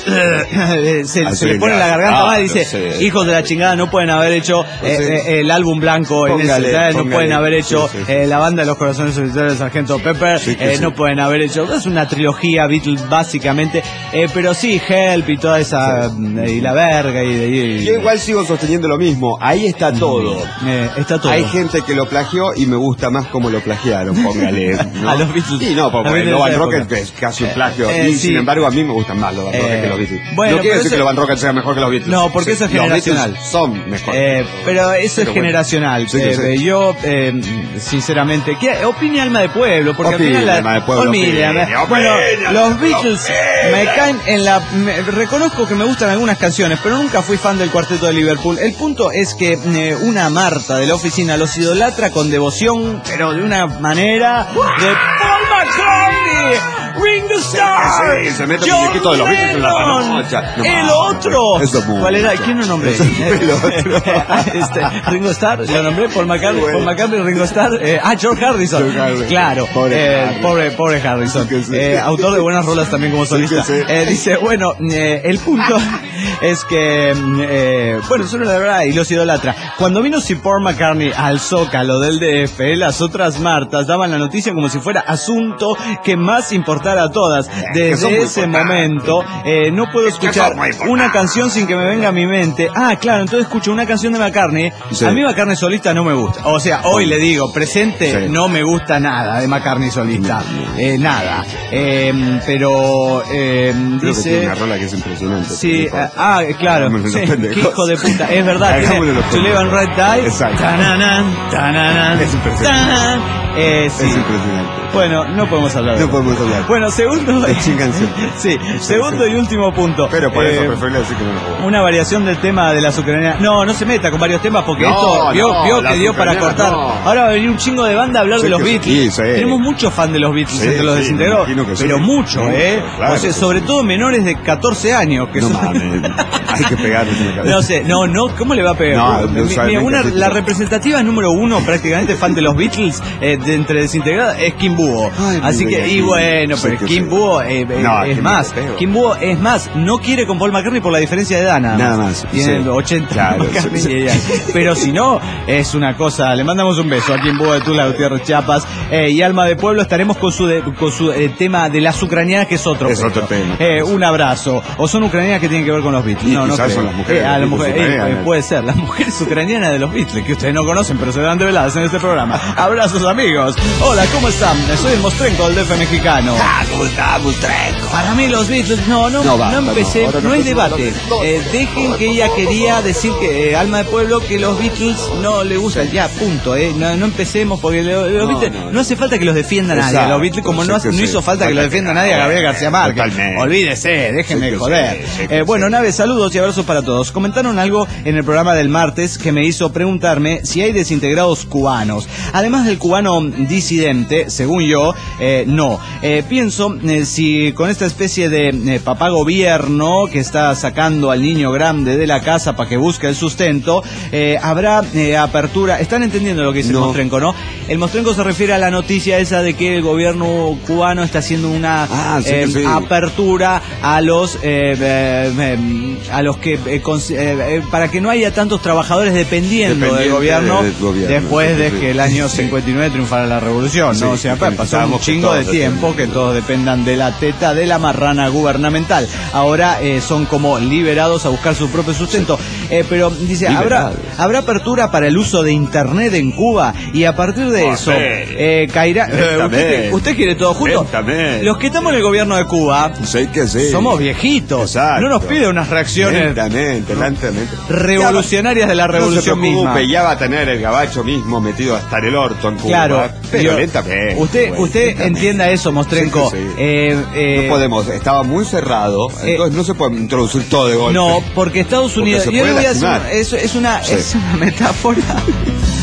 se, se Así le pone ya. la garganta Ah, mal y dice, sí. hijos de la chingada, no pueden haber hecho eh, Sí. eh, el álbum blanco en Póngale, ese, ¿sabes? No póngale. pueden haber hecho Sí, sí, sí. eh, la banda de los corazones solitarios del Sargento Pepper, Sí, que eh, sí. no pueden haber hecho, es una trilogía Beatles básicamente, eh, pero sí, Help y toda esa, eh, y la verga y, y- Yo igual sigo sosteniendo lo mismo. Ahí está todo. eh, está todo. Hay gente que lo plagió y me gusta más como lo plagiaron, póngale. ¿no? A los Beatles. Sí, no, A porque Beatles los Van de esa Rocket época. es casi un plagio. Eh, y sí. sin embargo, a mí me gustan más los Van Rocket Eh, que los Beatles. bueno, no quiere pero decir eso- que los Van Rocket sean mejor que los Beatles. No, porque eso es Los generacional. Beatles son mejores. Eh, pero eso es Pero bueno. generacional. Sí, que Eh, sí. Yo, eh, sinceramente, ¿qué? Opine Alma de Pueblo, porque Opine, al final la- Alma de Pueblo, opine, opine, Alma- opine, bueno, los opine. Beatles me caen en la. me- reconozco que me gustan algunas canciones, pero nunca fui fan del Cuarteto de Liverpool. El punto es que eh, una Marta de la oficina los idolatra con devoción, pero de una manera de Paul McCartney, Ringo Starr, Sí, se mete el John muñequito de los Beatles en la Lennon, panocha. No, el no, otro. eso es mucho. ¿Cuál era? ¿Quién lo nombré? Eso es el otro. Este, Ringo Starr, lo nombré, Paul McCartney, Bueno. Paul McCartney, Ringo Starr, eh, ah, George Harrison, George Harrison. claro, Pobre eh, Harrison. pobre, pobre Harrison, Sí que sí. eh, autor de buenas rolas también como solista. Sí que sí. Eh, dice, bueno, eh, el punto es que, eh, bueno, eso es la verdad y los idolatra. Cuando vino Sir Paul McCartney al Zócalo del D F, las otras Martas daban la noticia como si fuera asunto que más importara a todas. que son Desde muy ese importantes. momento, eh, no puedo Es que escuchar son muy importantes. una canción sin que me venga a mi mente. Ah, claro, entonces escucho una canción de McCartney. Sí. A mí McCartney solista no me gusta. O sea, hoy le digo, presente, Sí. no me gusta nada de McCartney solista. Eh, nada. Eh, pero eh, Creo que dice... tiene una rola que es impresionante. Sí, pero no ah, importa. ah, claro, Hagámosle sí, los pendejos. qué hijo de puta, es verdad, Hagámosle tiene los To Live and pendejos. Red Die, Exacto. tananan, tananan, Es impresionante. tanan, eh, sí. Es impresionante. Bueno, no podemos hablar de No eso. podemos hablar. Bueno, segundo, De chinganse. sí, segundo y último punto. Pero por eso Eh, preferiría decir que no lo juego. una variación del tema de las ucranianas. No, no se meta con varios temas porque No, esto vio, no, vio que las dio para ucranianas cortar. no. Ahora va a venir un chingo de banda a hablar Sí de los que sí, Beatles. sí. Tenemos muchos fan de los Beatles Sí, entre los sí, desintegrados, me imagino que sí. pero mucho, Mucho, ¿eh? claro o sea, que sobre sí. todo menores de catorce años. Que No son... mames. Hay que pegarles en la cabeza. No sé, no, no, ¿cómo le va a pegar? No, Mi- no sabe, mira, me una, encanta. la representativa número uno, prácticamente fan de los Beatles, eh, de entre desintegradas, es Kim Búho. Ay, Así mira, que, y Kim. bueno, Sí pero que Kim sí. Búho eh, eh, No, es Kim más, Búho es feo. Kim Búho es más, no quiere con Paul McCartney por la diferencia de edad nada más. Nada más, Tiene sí. ochenta Claro, McCartney sí, sí. y ella. Pero si no, es una cosa, le mandamos un beso a Kim Búho de Tula Gutiérrez Chiapas, eh, y Alma de Pueblo, estaremos con su, de- con su eh, tema de las ucranianas, que es otro Es pedo. otro tema. Eh, un abrazo. O son ucranianas que tienen que ver con los Beatles. Y No, no quizás creo. son las mujeres Eh, de a los las Beatles mujeres, eh, ucranianas. eh, puede ser, las mujeres ucranianas de los Beatles, que ustedes no conocen, pero serán develadas en este programa. Abrazos, amigos. Hola, ¿cómo están? Soy el Mostrenco del D F mexicano. Ah, ¿cómo está, Mustrenco? Para mí los Beatles, no, no, No no, basta, no. empecé, no, Ahora no hay empecemos debate. a hablar de- Eh, dejen que ella quería decir que, eh, Alma de Pueblo, que los Beatles no le gustan, ya, punto, eh. No, no empecemos porque lo- los No, Beatles, no, no, no. hace falta que los defienda nadie. Exacto, Los Beatles, como sí no, que no sí. hizo falta que Falta lo defienda que- nadie a Gabriel García Márquez. Totalmente. Olvídese, déjenme Sí que joder. sí, sí que Eh, bueno, sí. Naves, saludos y abrazos para todos. Comentaron algo en el programa del martes que me hizo preguntarme si hay desintegrados cubanos. Además del cubano disidente, según yo, eh, no. Eh, pienso eh, si con esta especie de eh, papá gobierno que está sacando al niño grande de la casa para que busque el sustento, eh, habrá eh, apertura. ¿Están entendiendo lo que dice el No. Mostrenco, no? El Mostrenco se refiere a la noticia esa de que el gobierno cubano está haciendo una Ah, sí, eh, sí. apertura a los eh, eh, eh, a los que eh, cons- eh, eh, para que no haya tantos trabajadores dependiendo del Dependiente gobierno, del gobierno, después sí, de sí. que el año Sí. cincuenta y nueve triunfara la revolución, Sí, ¿no? O sea, que pasó un necesitábamos que chingo de todos tiempo que dependan. todos dependan de la teta de la marrana gubernamental. Ahora eh, son como liberados a buscar su propio sustento. Eh, pero dice, ¿habrá, Liberados. habrá apertura para el uso de internet en Cuba y a partir de Joder. eso eh, caerá... eh, Lentamente. usted, ¿Usted quiere todo junto? Lentamente. Los que estamos en el gobierno de Cuba Sí que sí. somos viejitos. Exacto. No nos pide unas reacciones Lentamente, lentamente. revolucionarias de la revolución no se preocupe, misma. ya va a tener el gabacho mismo metido hasta el orto en Cuba. Claro, pero yo- lentamente. Usted, güey, usted lentamente. entienda eso, Mostrenco. Sí que sí. Eh, eh, No podemos, estaba muy cerrado, entonces no se puede introducir todo de golpe. No, porque Estados Porque Unidos. se Yo le puede voy a hacer lastimar. una- es, es una Sí. es una metáfora.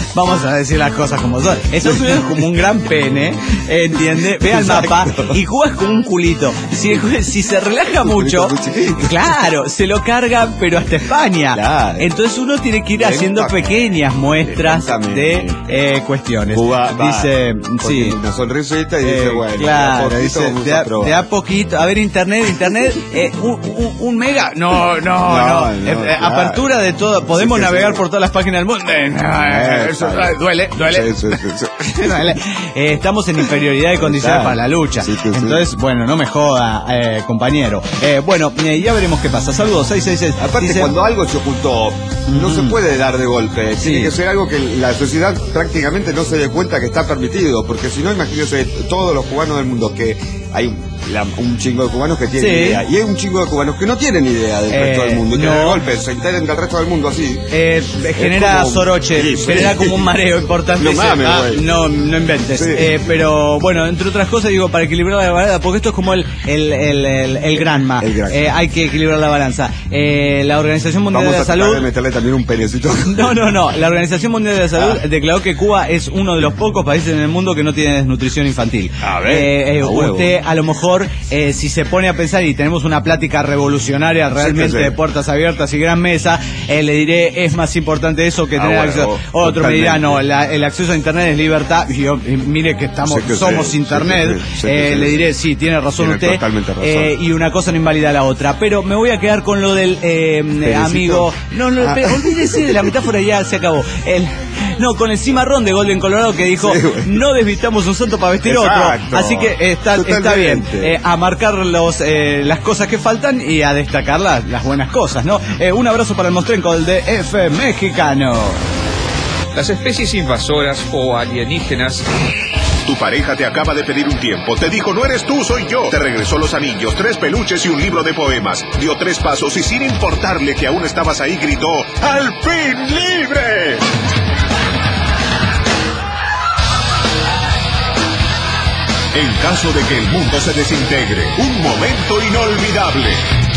Vamos a decir las cosas como son. Estados Unidos es como un gran pene, ¿entiende? Ve al mapa y Cuba es como un culito. Si, si se relaja mucho, claro, se lo carga, pero hasta España. Claro. Entonces uno tiene que ir haciendo pequeñas muestras de eh, cuestiones. Cuba dice, sí, una sonrisita y dice, eh, bueno, claro, de a dice, poquito, de, a, de a poquito, a ver, internet, internet, eh, un, un, un mega, no, no, no, no. no eh, claro. Apertura de todo, podemos sí, navegar sí. por todas las páginas del mundo. Eh, eso, eh, duele, duele. Sí, sí, sí, sí. duele. Eh, estamos en inferioridad de condiciones claro. para la lucha. Sí, sí, Entonces, sí. bueno, no me joda, eh, compañero. Eh, bueno, eh, ya veremos qué pasa. Saludos, seis seis seis. Aparte, dice, cuando algo se ocultó, no mm. se puede dar de golpe. Sí. Tiene que ser algo que la sociedad prácticamente no se dé cuenta que está permitido, porque si no, imagínense todos los cubanos del mundo que hay la, un chingo de cubanos que tienen sí. idea y hay un chingo de cubanos que no tienen idea del eh, resto del mundo y que no. de golpe se integren del resto del mundo así eh, genera como, soroche sí, genera sí. como un mareo importante. No mames, ah, no, no inventes sí. eh, pero bueno, entre otras cosas digo, para equilibrar la balanza, porque esto es como el el, el, el, el granma, el gran. eh, hay que equilibrar la balanza. eh, la Organización Mundial Vamos de la Salud Vamos a meterle también un penecito. no, no, no, la Organización Mundial de la Salud ah. declaró que Cuba es uno de los pocos países en el mundo que no tiene desnutrición infantil. A ver, eh, eh, a usted a lo mejor eh, si se pone a pensar y tenemos una plática revolucionaria realmente sí, sí. de puertas abiertas y gran mesa, eh, le diré, es más importante eso que tener ah, bueno, acceso. Otro totalmente. Me dirá, no, la, el acceso a internet es libertad. Y yo, y mire que estamos sí que somos sí, internet. Sí, sí, sí, eh, sí, le diré, sí, tiene razón tiene usted. Totalmente razón. Eh, y una cosa no invalida la otra. Pero me voy a quedar con lo del eh, amigo. No, no, ah. olvídese de la metáfora, ya se acabó. El, no, con el cimarrón de Golden Colorado que dijo, sí, bueno. no desvistamos un santo para vestir Exacto. otro. Así que está, está bien. Eh, a marcar los, eh, las cosas que faltan y a destacar las, las buenas cosas, ¿no? Eh, un abrazo para el Mostrenco, el de F mexicano. Las especies invasoras o alienígenas. Tu pareja te acaba de pedir un tiempo, te dijo no eres tú, soy yo. Te regresó los anillos, tres peluches y un libro de poemas. Dio tres pasos y sin importarle que aún estabas ahí gritó, ¡al fin libre! En caso de que el mundo se desintegre, un momento inolvidable.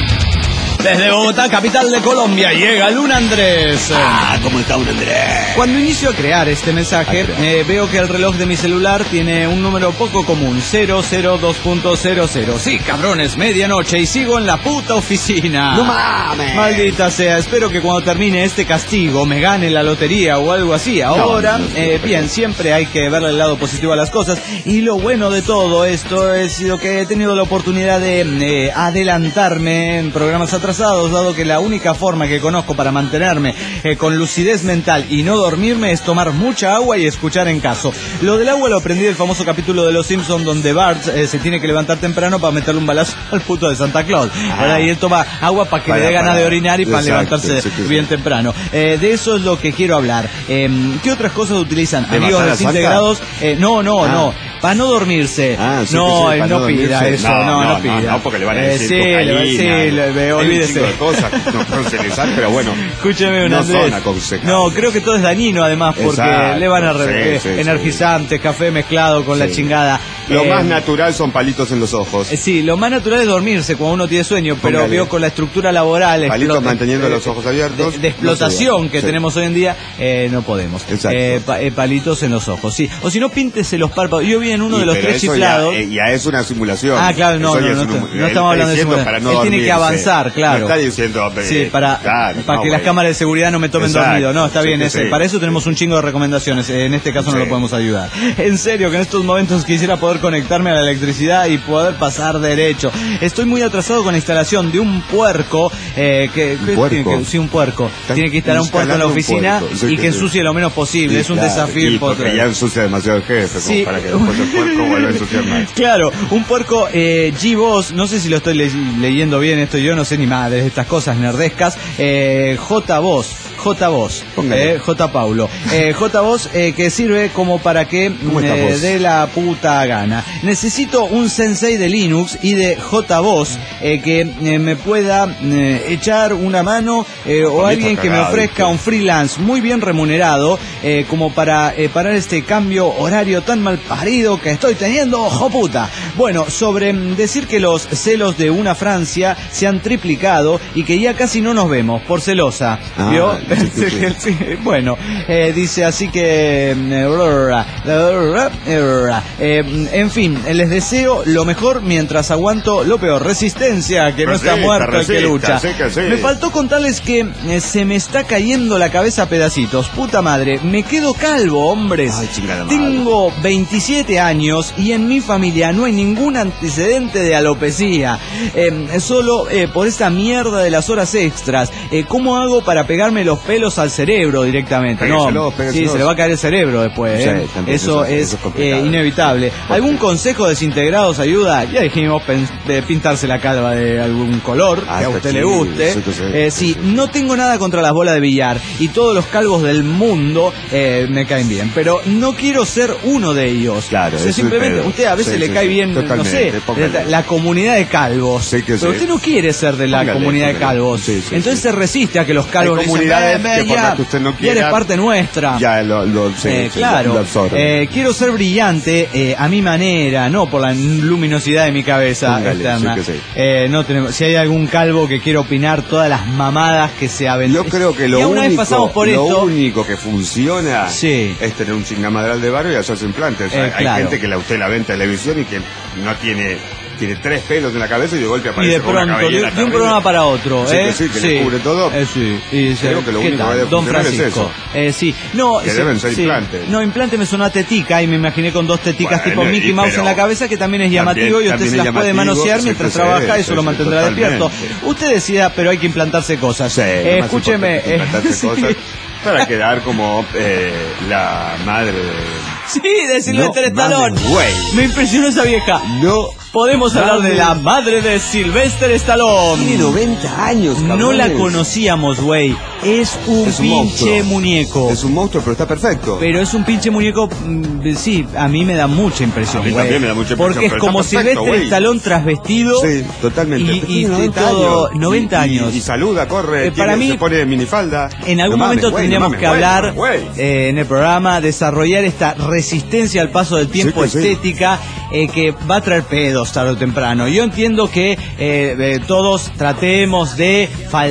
Desde Bogotá, capital de Colombia, llega Luna Andrés. Ah, ¿cómo está Luna Andrés? Cuando inicio a crear este mensaje, eh, veo que el reloj de mi celular tiene un número poco común, cero cero dos punto cero cero. Sí, cabrones, medianoche y sigo en la puta oficina. ¡No mames! Maldita sea, espero que cuando termine este castigo me gane la lotería o algo así. Ahora, no, no, no, eh, bien, siempre hay que verle el lado positivo a las cosas. Y lo bueno de todo esto es lo que he tenido la oportunidad de eh, adelantarme en programas atrasados, dado que la única forma que conozco para mantenerme eh, con lucidez mental y no dormirme es tomar mucha agua y escuchar en caso. Lo del agua lo aprendí del famoso capítulo de Los Simpsons donde Bart eh, se tiene que levantar temprano para meterle un balazo al puto de Santa Claus. Ah. Y él toma agua para que para, le dé ganas de orinar y para levantarse sí, sí, bien sí. temprano. Eh, de eso es lo que quiero hablar. Eh, ¿Qué otras cosas utilizan? Amigos desintegrados. Eh, no, no, ah. no. Para no dormirse. Ah, sí, no, sí, sí, no, no pida eso. No, no, no, no pida. No, no, porque le van a decir eh, sí, cocaína, le, sí, le, le, olvídese. De cosas, no, no se les sale, pero bueno. Escúcheme una no vez. No, creo que todo es dañino además, porque Exacto, le van a re sí, sí, energizantes, sí. café mezclado con sí. la chingada. Lo eh, más natural son palitos en los ojos. Eh, sí, lo más natural es dormirse cuando uno tiene sueño, pero Póngale. veo con la estructura laboral. Palitos manteniendo eh, los ojos abiertos. De, de explotación no que sí. tenemos hoy en día, eh, no podemos. Eh, pa, eh, palitos en los ojos, sí. O si no, píntese los párpados. Yo vi en uno y de los tres chiflados. Ya, eh, ya es una simulación. Ah, claro, no, no, no, no, no estamos hablando de simulación. Él tiene que avanzar, claro. No está diciendo, sí, para, claro, para no, que wey. las cámaras de seguridad no me tomen Exacto. dormido. No, está sí, bien, sí, ese. Sí. Para eso tenemos un chingo de recomendaciones. En este caso sí. no lo podemos ayudar. En serio, que en estos momentos quisiera poder conectarme a la electricidad y poder pasar derecho. Estoy muy atrasado con la instalación de un puerco. Eh, que, ¿Un puerco? Tiene que, sí, un puerco. Tiene que instalar un puerco en la oficina sí, y que ensucie sí. lo menos posible. Sí, es un claro. desafío. Y porque ya ensucia demasiado el jefe, sí. como para que después el puerco vuelva a ensuciar más. Claro, un puerco eh, G-Boss, no sé si lo estoy le leyendo bien esto, yo no sé ni madre de estas cosas nerdescas. Eh, J-Boss, J-Boss, eh, J. Paulo. Eh, J-Boss eh, que sirve como para que eh, dé la puta gana. Necesito un sensei de Linux y de J-Boss eh, que eh, me pueda eh, echar una mano eh, o alguien que me ofrezca un freelance muy bien remunerado eh, como para eh, parar este cambio horario tan mal parido que estoy teniendo, ¡jo puta! Bueno, sobre mm, decir que los celos de una Francia se han triplicado y que ya casi no nos vemos por celosa. Ah, ¿Vio? sí, sí, sí. Sí, bueno, eh, dice así que... Eh, en fin, les deseo lo mejor mientras aguanto lo peor. Resistencia, que no Resista, está muerto el que resista, lucha. sí que sí. Me faltó contarles que eh, se me está cayendo la cabeza a pedacitos. Puta madre, me quedo calvo, hombres. Ay, chingada madre. Tengo veintisiete años y en mi familia no hay ningún antecedente de alopecia. Eh, solo eh, por esta mierda de las horas extras. Eh, ¿Cómo hago para pegarme los pelos al cerebro directamente? Pégueselos, No, sí, pégueselos. se le va a caer el cerebro después. Sí, ¿eh? también, Eso, eso- es, eso es complicado. eh, inevitable. ¿Algún consejo desintegrados ayuda? Ya dijimos pen- de pintarse la calva de algún color Ah, que a está usted le chido, guste. sí, sí, sí, Eh, sí, sí, sí. no tengo nada contra las bolas de billar y todos los calvos del mundo eh, me caen bien, pero no quiero ser uno de ellos. Claro, O sea, es el simplemente pedo. usted a veces Sí, le sí, cae sí, bien, no totalmente, sé, póngale. la comunidad de calvos. Sí, que pero sí. usted no quiere ser de la Póngale, comunidad de póngale. calvos. Sí, sí, Entonces sí. se resiste a que los calvos Hay le dicen, comunidades "Ve, ve, que por ya, más que usted no ya quiera, eres parte nuestra". Ya lo, lo, sí, Eh, sí, claro, lo absorben. Eh, quiero ser brillante eh, a mi manera, no por la luminosidad de mi cabeza Póngale, externa. sí que sí. Eh, no tenemos, si hay algún calvo que quiera opinar todas las mamadas que se aventaron. Yo creo que lo Ya una vez único, pasamos por lo esto. único que funciona Sí. es tener un chingamadral de barrio y hacerse implantes. Eh, hay, hay claro. gente que la usted la ve en televisión y que no tiene, tiene tres pelos en la cabeza y de golpe Y aparece de con una pronto, de, cabellera de un terrible. programa para otro, Sí, ¿eh? que sí, que le cubre todo. Eh, sí. Y dice, Creo que lo ¿qué único tal? que debe Don funcionar es Francisco. eso. Eh, sí. No, Que sí, deben ser sí. implantes. No, implante me sonó a tetica y me imaginé con dos teticas Bueno, tipo Mickey y Mouse pero en la cabeza, que también es llamativo también- y usted también se es las puede llamativo, manosear sí, mientras sí, trabaja, sí, eso lo sí, mantendrá totalmente. despierto. Usted decida, pero hay que implantarse cosas. Sí, Eh, lo más escúcheme. importante es implantarse eh, cosas sí. para quedar como eh, la madre de... Sí, de Sylvester No, Stallone. mames, güey. Me impresionó esa vieja. No. Podemos hablar de la madre de Sylvester Stallone. Tiene noventa años, No cabrones. la conocíamos, güey. Es un Es un pinche monstruo. muñeco. Es un monstruo, pero está perfecto. Pero es un pinche muñeco, mm, sí, a mí me da mucha impresión, A mí güey. también me da mucha impresión, Porque es pero como está perfecto, Sylvester güey. Stallone trasvestido. Sí, totalmente. Y, Pero y tiene de noventa todo, años. noventa Y- y- años. Y, saluda, corre, Eh, tiene- para mí- se pone minifalda. En algún No mames, momento güey, tendríamos no que mames, hablar güey, güey. eh, en el programa, desarrollar esta resistencia al paso del tiempo Sí que sí. estética eh, que va a traer pedos tarde o temprano. Yo entiendo que eh, eh, todos tratemos de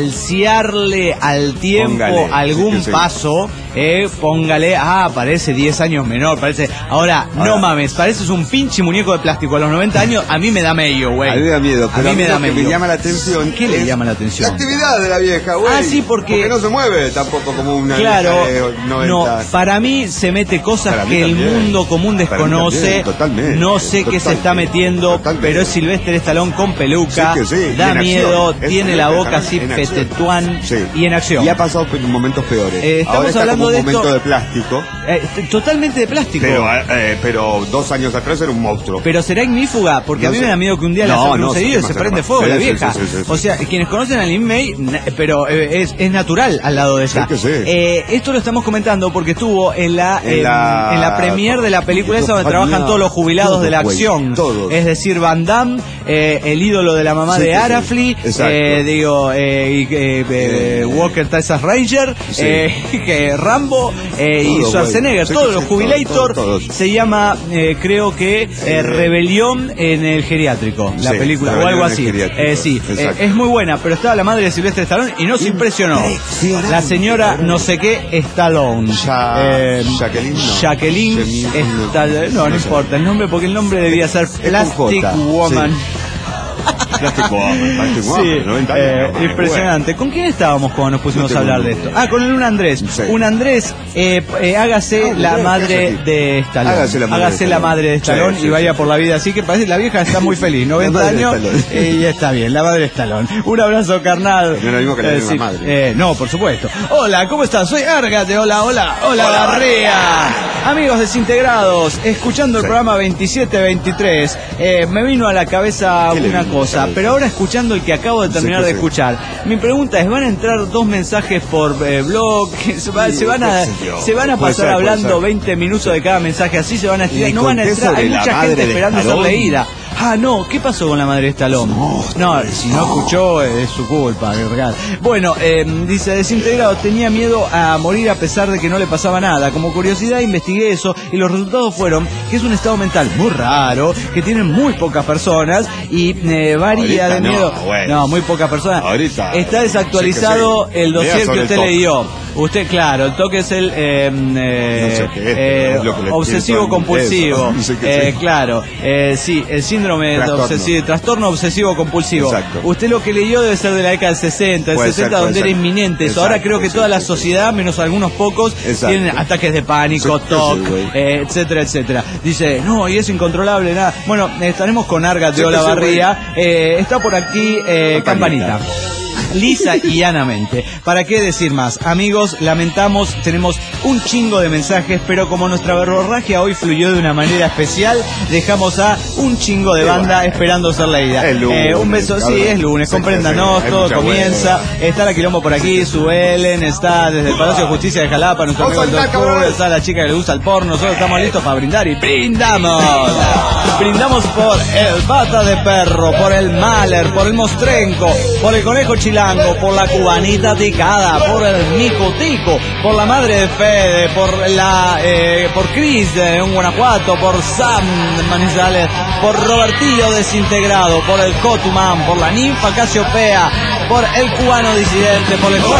falsearle al tiempo Póngale, algún sí que sí. paso. Eh, póngale, ah, parece diez años menor, parece. Ahora, no Ahora. mames, pareces un pinche muñeco de plástico a los noventa años. A mí me da medio, güey. A mí me da miedo, A pero mí me da lo que medio. me llama la atención. ¿Qué le es llama la atención? La actividad de la vieja, güey. Ah, sí, porque- no se mueve tampoco como una Claro, vieja de noventa. no, para mí se mete cosas Para mí que el también. mundo común Para mí desconoce. también, totalmente, no sé qué se está totalmente, metiendo, totalmente. pero es Sylvester Stallone con peluca, Sí que sí, y da en miedo, acción. Es tiene la Sylvester boca así Stallone en acción. petetuán Sí. y en acción. Y ha pasado por momentos peores. Eh, estamos Ahora está hablando como un de momento esto- de plástico. Eh, t- totalmente de plástico. Pero, eh, pero dos años atrás era un monstruo. Pero será ignífuga, porque No a mí sé. me da miedo que un día le No, saquen no, un sí, seguido y más se será prende más. fuego Sí, la sí, vieja. sí, sí, sí, O sea, quienes conocen a Lin May, na- pero eh, es, es natural al lado de ella. Sí que sí. Eh, esto lo estamos comentando porque estuvo en la En en, la- en la premier de la película esa donde Todos, trabajan todos los jubilados todos, de la güey, acción. todos. Es decir, Van Damme, eh, el ídolo de la mamá Sí de que sí. Arafly, Exacto. eh, digo, eh, y, eh, eh, Eh, Walker Texas Ranger, sí. eh, que Rambo eh, y Todo, Schwarzenegger, güey. Sí todos que los sí, todo, jubilator. todo, todos. Se llama, eh, creo que, eh, Eh, Rebelión en el geriátrico, la sí, película, o Rebelión algo en el así. geriátrico, Eh, sí, eh, exacto. es muy buena, pero estaba la madre de Sylvester Stallone y nos impresionó. Impresionante. La señora no sé qué Stallone. Ya- Eh, Jacqueline, no. Jacqueline Jacqueline, Stallone. No, no no sé. importa el nombre porque el nombre debía ser con Plastic J, Woman. sí. Plástico Woman, Plastic Woman, Sí, noventa eh, años, no mames, impresionante. ¿Con quién estábamos cuando nos pusimos No a tengo hablar de ni esto? idea. Ah, con el un Andrés. Sí. Un Andrés, eh, eh, hágase Ah, la Andrés, madre ¿qué hace aquí? de Stallone. Hágase la madre de Hágase la Stallone. madre de Stallone Sí, y sí, vaya sí. por la vida. Así que parece la vieja está muy feliz. noventa madre de años Stallone. eh, y está bien. La madre de Stallone. Un abrazo, carnal. No es lo mismo que la Eh, misma sí. madre. Eh, no, por supuesto. Hola, ¿cómo estás? Soy Árgate. Hola, hola. Hola, Hola, Barrea. Amigos desintegrados, escuchando el Sí. programa veintisiete veintitrés, eh, me vino a la cabeza ¿Qué le una vino a la cosa, cabeza? pero ahora escuchando el que acabo de terminar Sí, de sí. escuchar, mi pregunta es, ¿van a entrar dos mensajes por eh, blog? ¿Se, va- Sí, se van a, qué sé yo. se van a Puede pasar ser, puede hablando ser. veinte minutos de cada mensaje, así se van a estirar? Le No van a conté entrar, hay sobre la mucha madre gente de esperando ser Stallone. leída. Ah, no, ¿qué pasó con la madre de Stallone? No, no si no escuchó es su culpa. Bueno, eh, dice, desintegrado, tenía miedo a morir a pesar de que no le pasaba nada. Como curiosidad investigué eso y los resultados fueron que es un estado mental muy raro, que tienen muy pocas personas y eh, varía Ahorita de no, miedo. bueno. No, muy pocas personas. Ahorita. Está desactualizado sí, sí. el dossier que usted le el dio. Usted, claro, el toque es el eh, eh, no sé qué es, eh, es lo que le obsesivo compulsivo. No sé qué eh, es. Claro, eh, sí, el síndrome Trastorno. obsesivo, trastorno obsesivo compulsivo. Exacto. Usted lo que leyó debe ser de la década del sesenta, del Puede sesenta, ser, donde puede era ser. inminente eso. Exacto, Ahora creo que sí, toda la sí, sociedad, menos algunos pocos, Exacto. tienen ataques de pánico, Sí, TOC, sí, güey. eh, etcétera, etcétera. Dice, no, y es incontrolable, nada. Bueno, estaremos con Argat de Sí, sí, Olavarría. Eh, está por aquí eh, Campanita. Campanita. Lisa y llanamente. ¿Para qué decir más? Amigos, lamentamos, tenemos un chingo de mensajes, pero como nuestra verborragia hoy fluyó de una manera especial, dejamos a un chingo de banda esperando ser leída. Es lunes, Eh, un beso, sí, cabrón. es lunes, Sí, compréndanos, sí, hay todo mucha comienza. hueva. Está la Quilombo por aquí, su Ellen, está desde el Palacio de Justicia de Jalapa, nuestro amigo el Vamos a saltar, doctor, cabrón. está la chica que le gusta el porno, nosotros estamos listos para brindar y brindamos. Brindamos por el Pata de Perro, por el Mahler, por el Mostrenco, por el Conejo Chilango, por la Cubanita Ticada, por el Nico Tico, por la Madre de Fede, por la eh, por Cris de un Guanajuato, por Sam de Manizales, por Robertillo Desintegrado, por el Cotumán, por la Ninfa Casiopea, por el Cubano Disidente, por el J.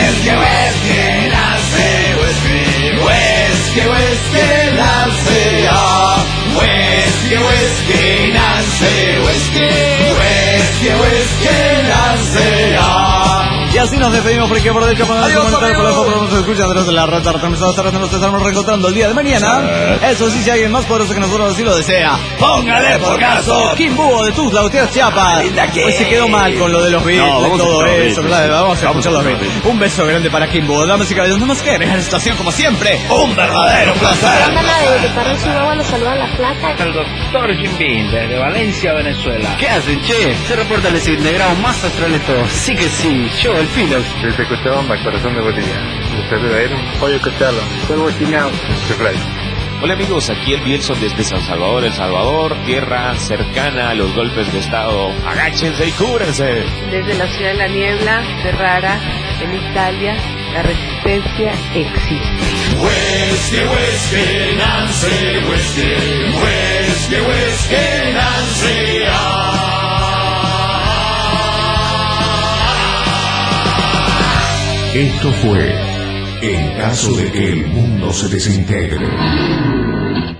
Y así nos despedimos por aquí por derecho para los comentarios, por los otros nos escuchan de los de la rata, retransmisados tarde, nos estaremos reencontrando el día de mañana. Eso sí, si alguien más poderoso que nosotros así lo desea, póngale por caso. Kim Búho de Tuzla, Gutiérrez, Chiapas. Pues se quedó mal con lo de los Beatles, No, vamos a todo escuchar los eso, Beatles. ¿verdad? Vamos a Vamos escuchar a los escuchar los Beatles. Un beso grande para Kim Búho, damas y caballeros, no más que en esta estación como siempre, un verdadero placer. Cámara de, de Parral Chihuahua, los saludan las placas. El doctor Jim Beam, desde Valencia, Venezuela. ¿Qué hacen, che? Se reporta el desintegrado más astral de todos. Sí que sí, yo, el Philox. Desde Cochabamba, corazón de botella. Usted debe ir un pollo cocharlo. Polvo chinao. Chiflay. Hola amigos, aquí el Bielson desde San Salvador, El Salvador, tierra cercana a los golpes de estado. Agáchense y cúbrense. Desde la ciudad de la niebla, Ferrara, en Italia, la resistencia existe. Whisky, whisky, Nancy, whisky, whisky, whisky, Nancy. Esto fue En caso de que el mundo se desintegre.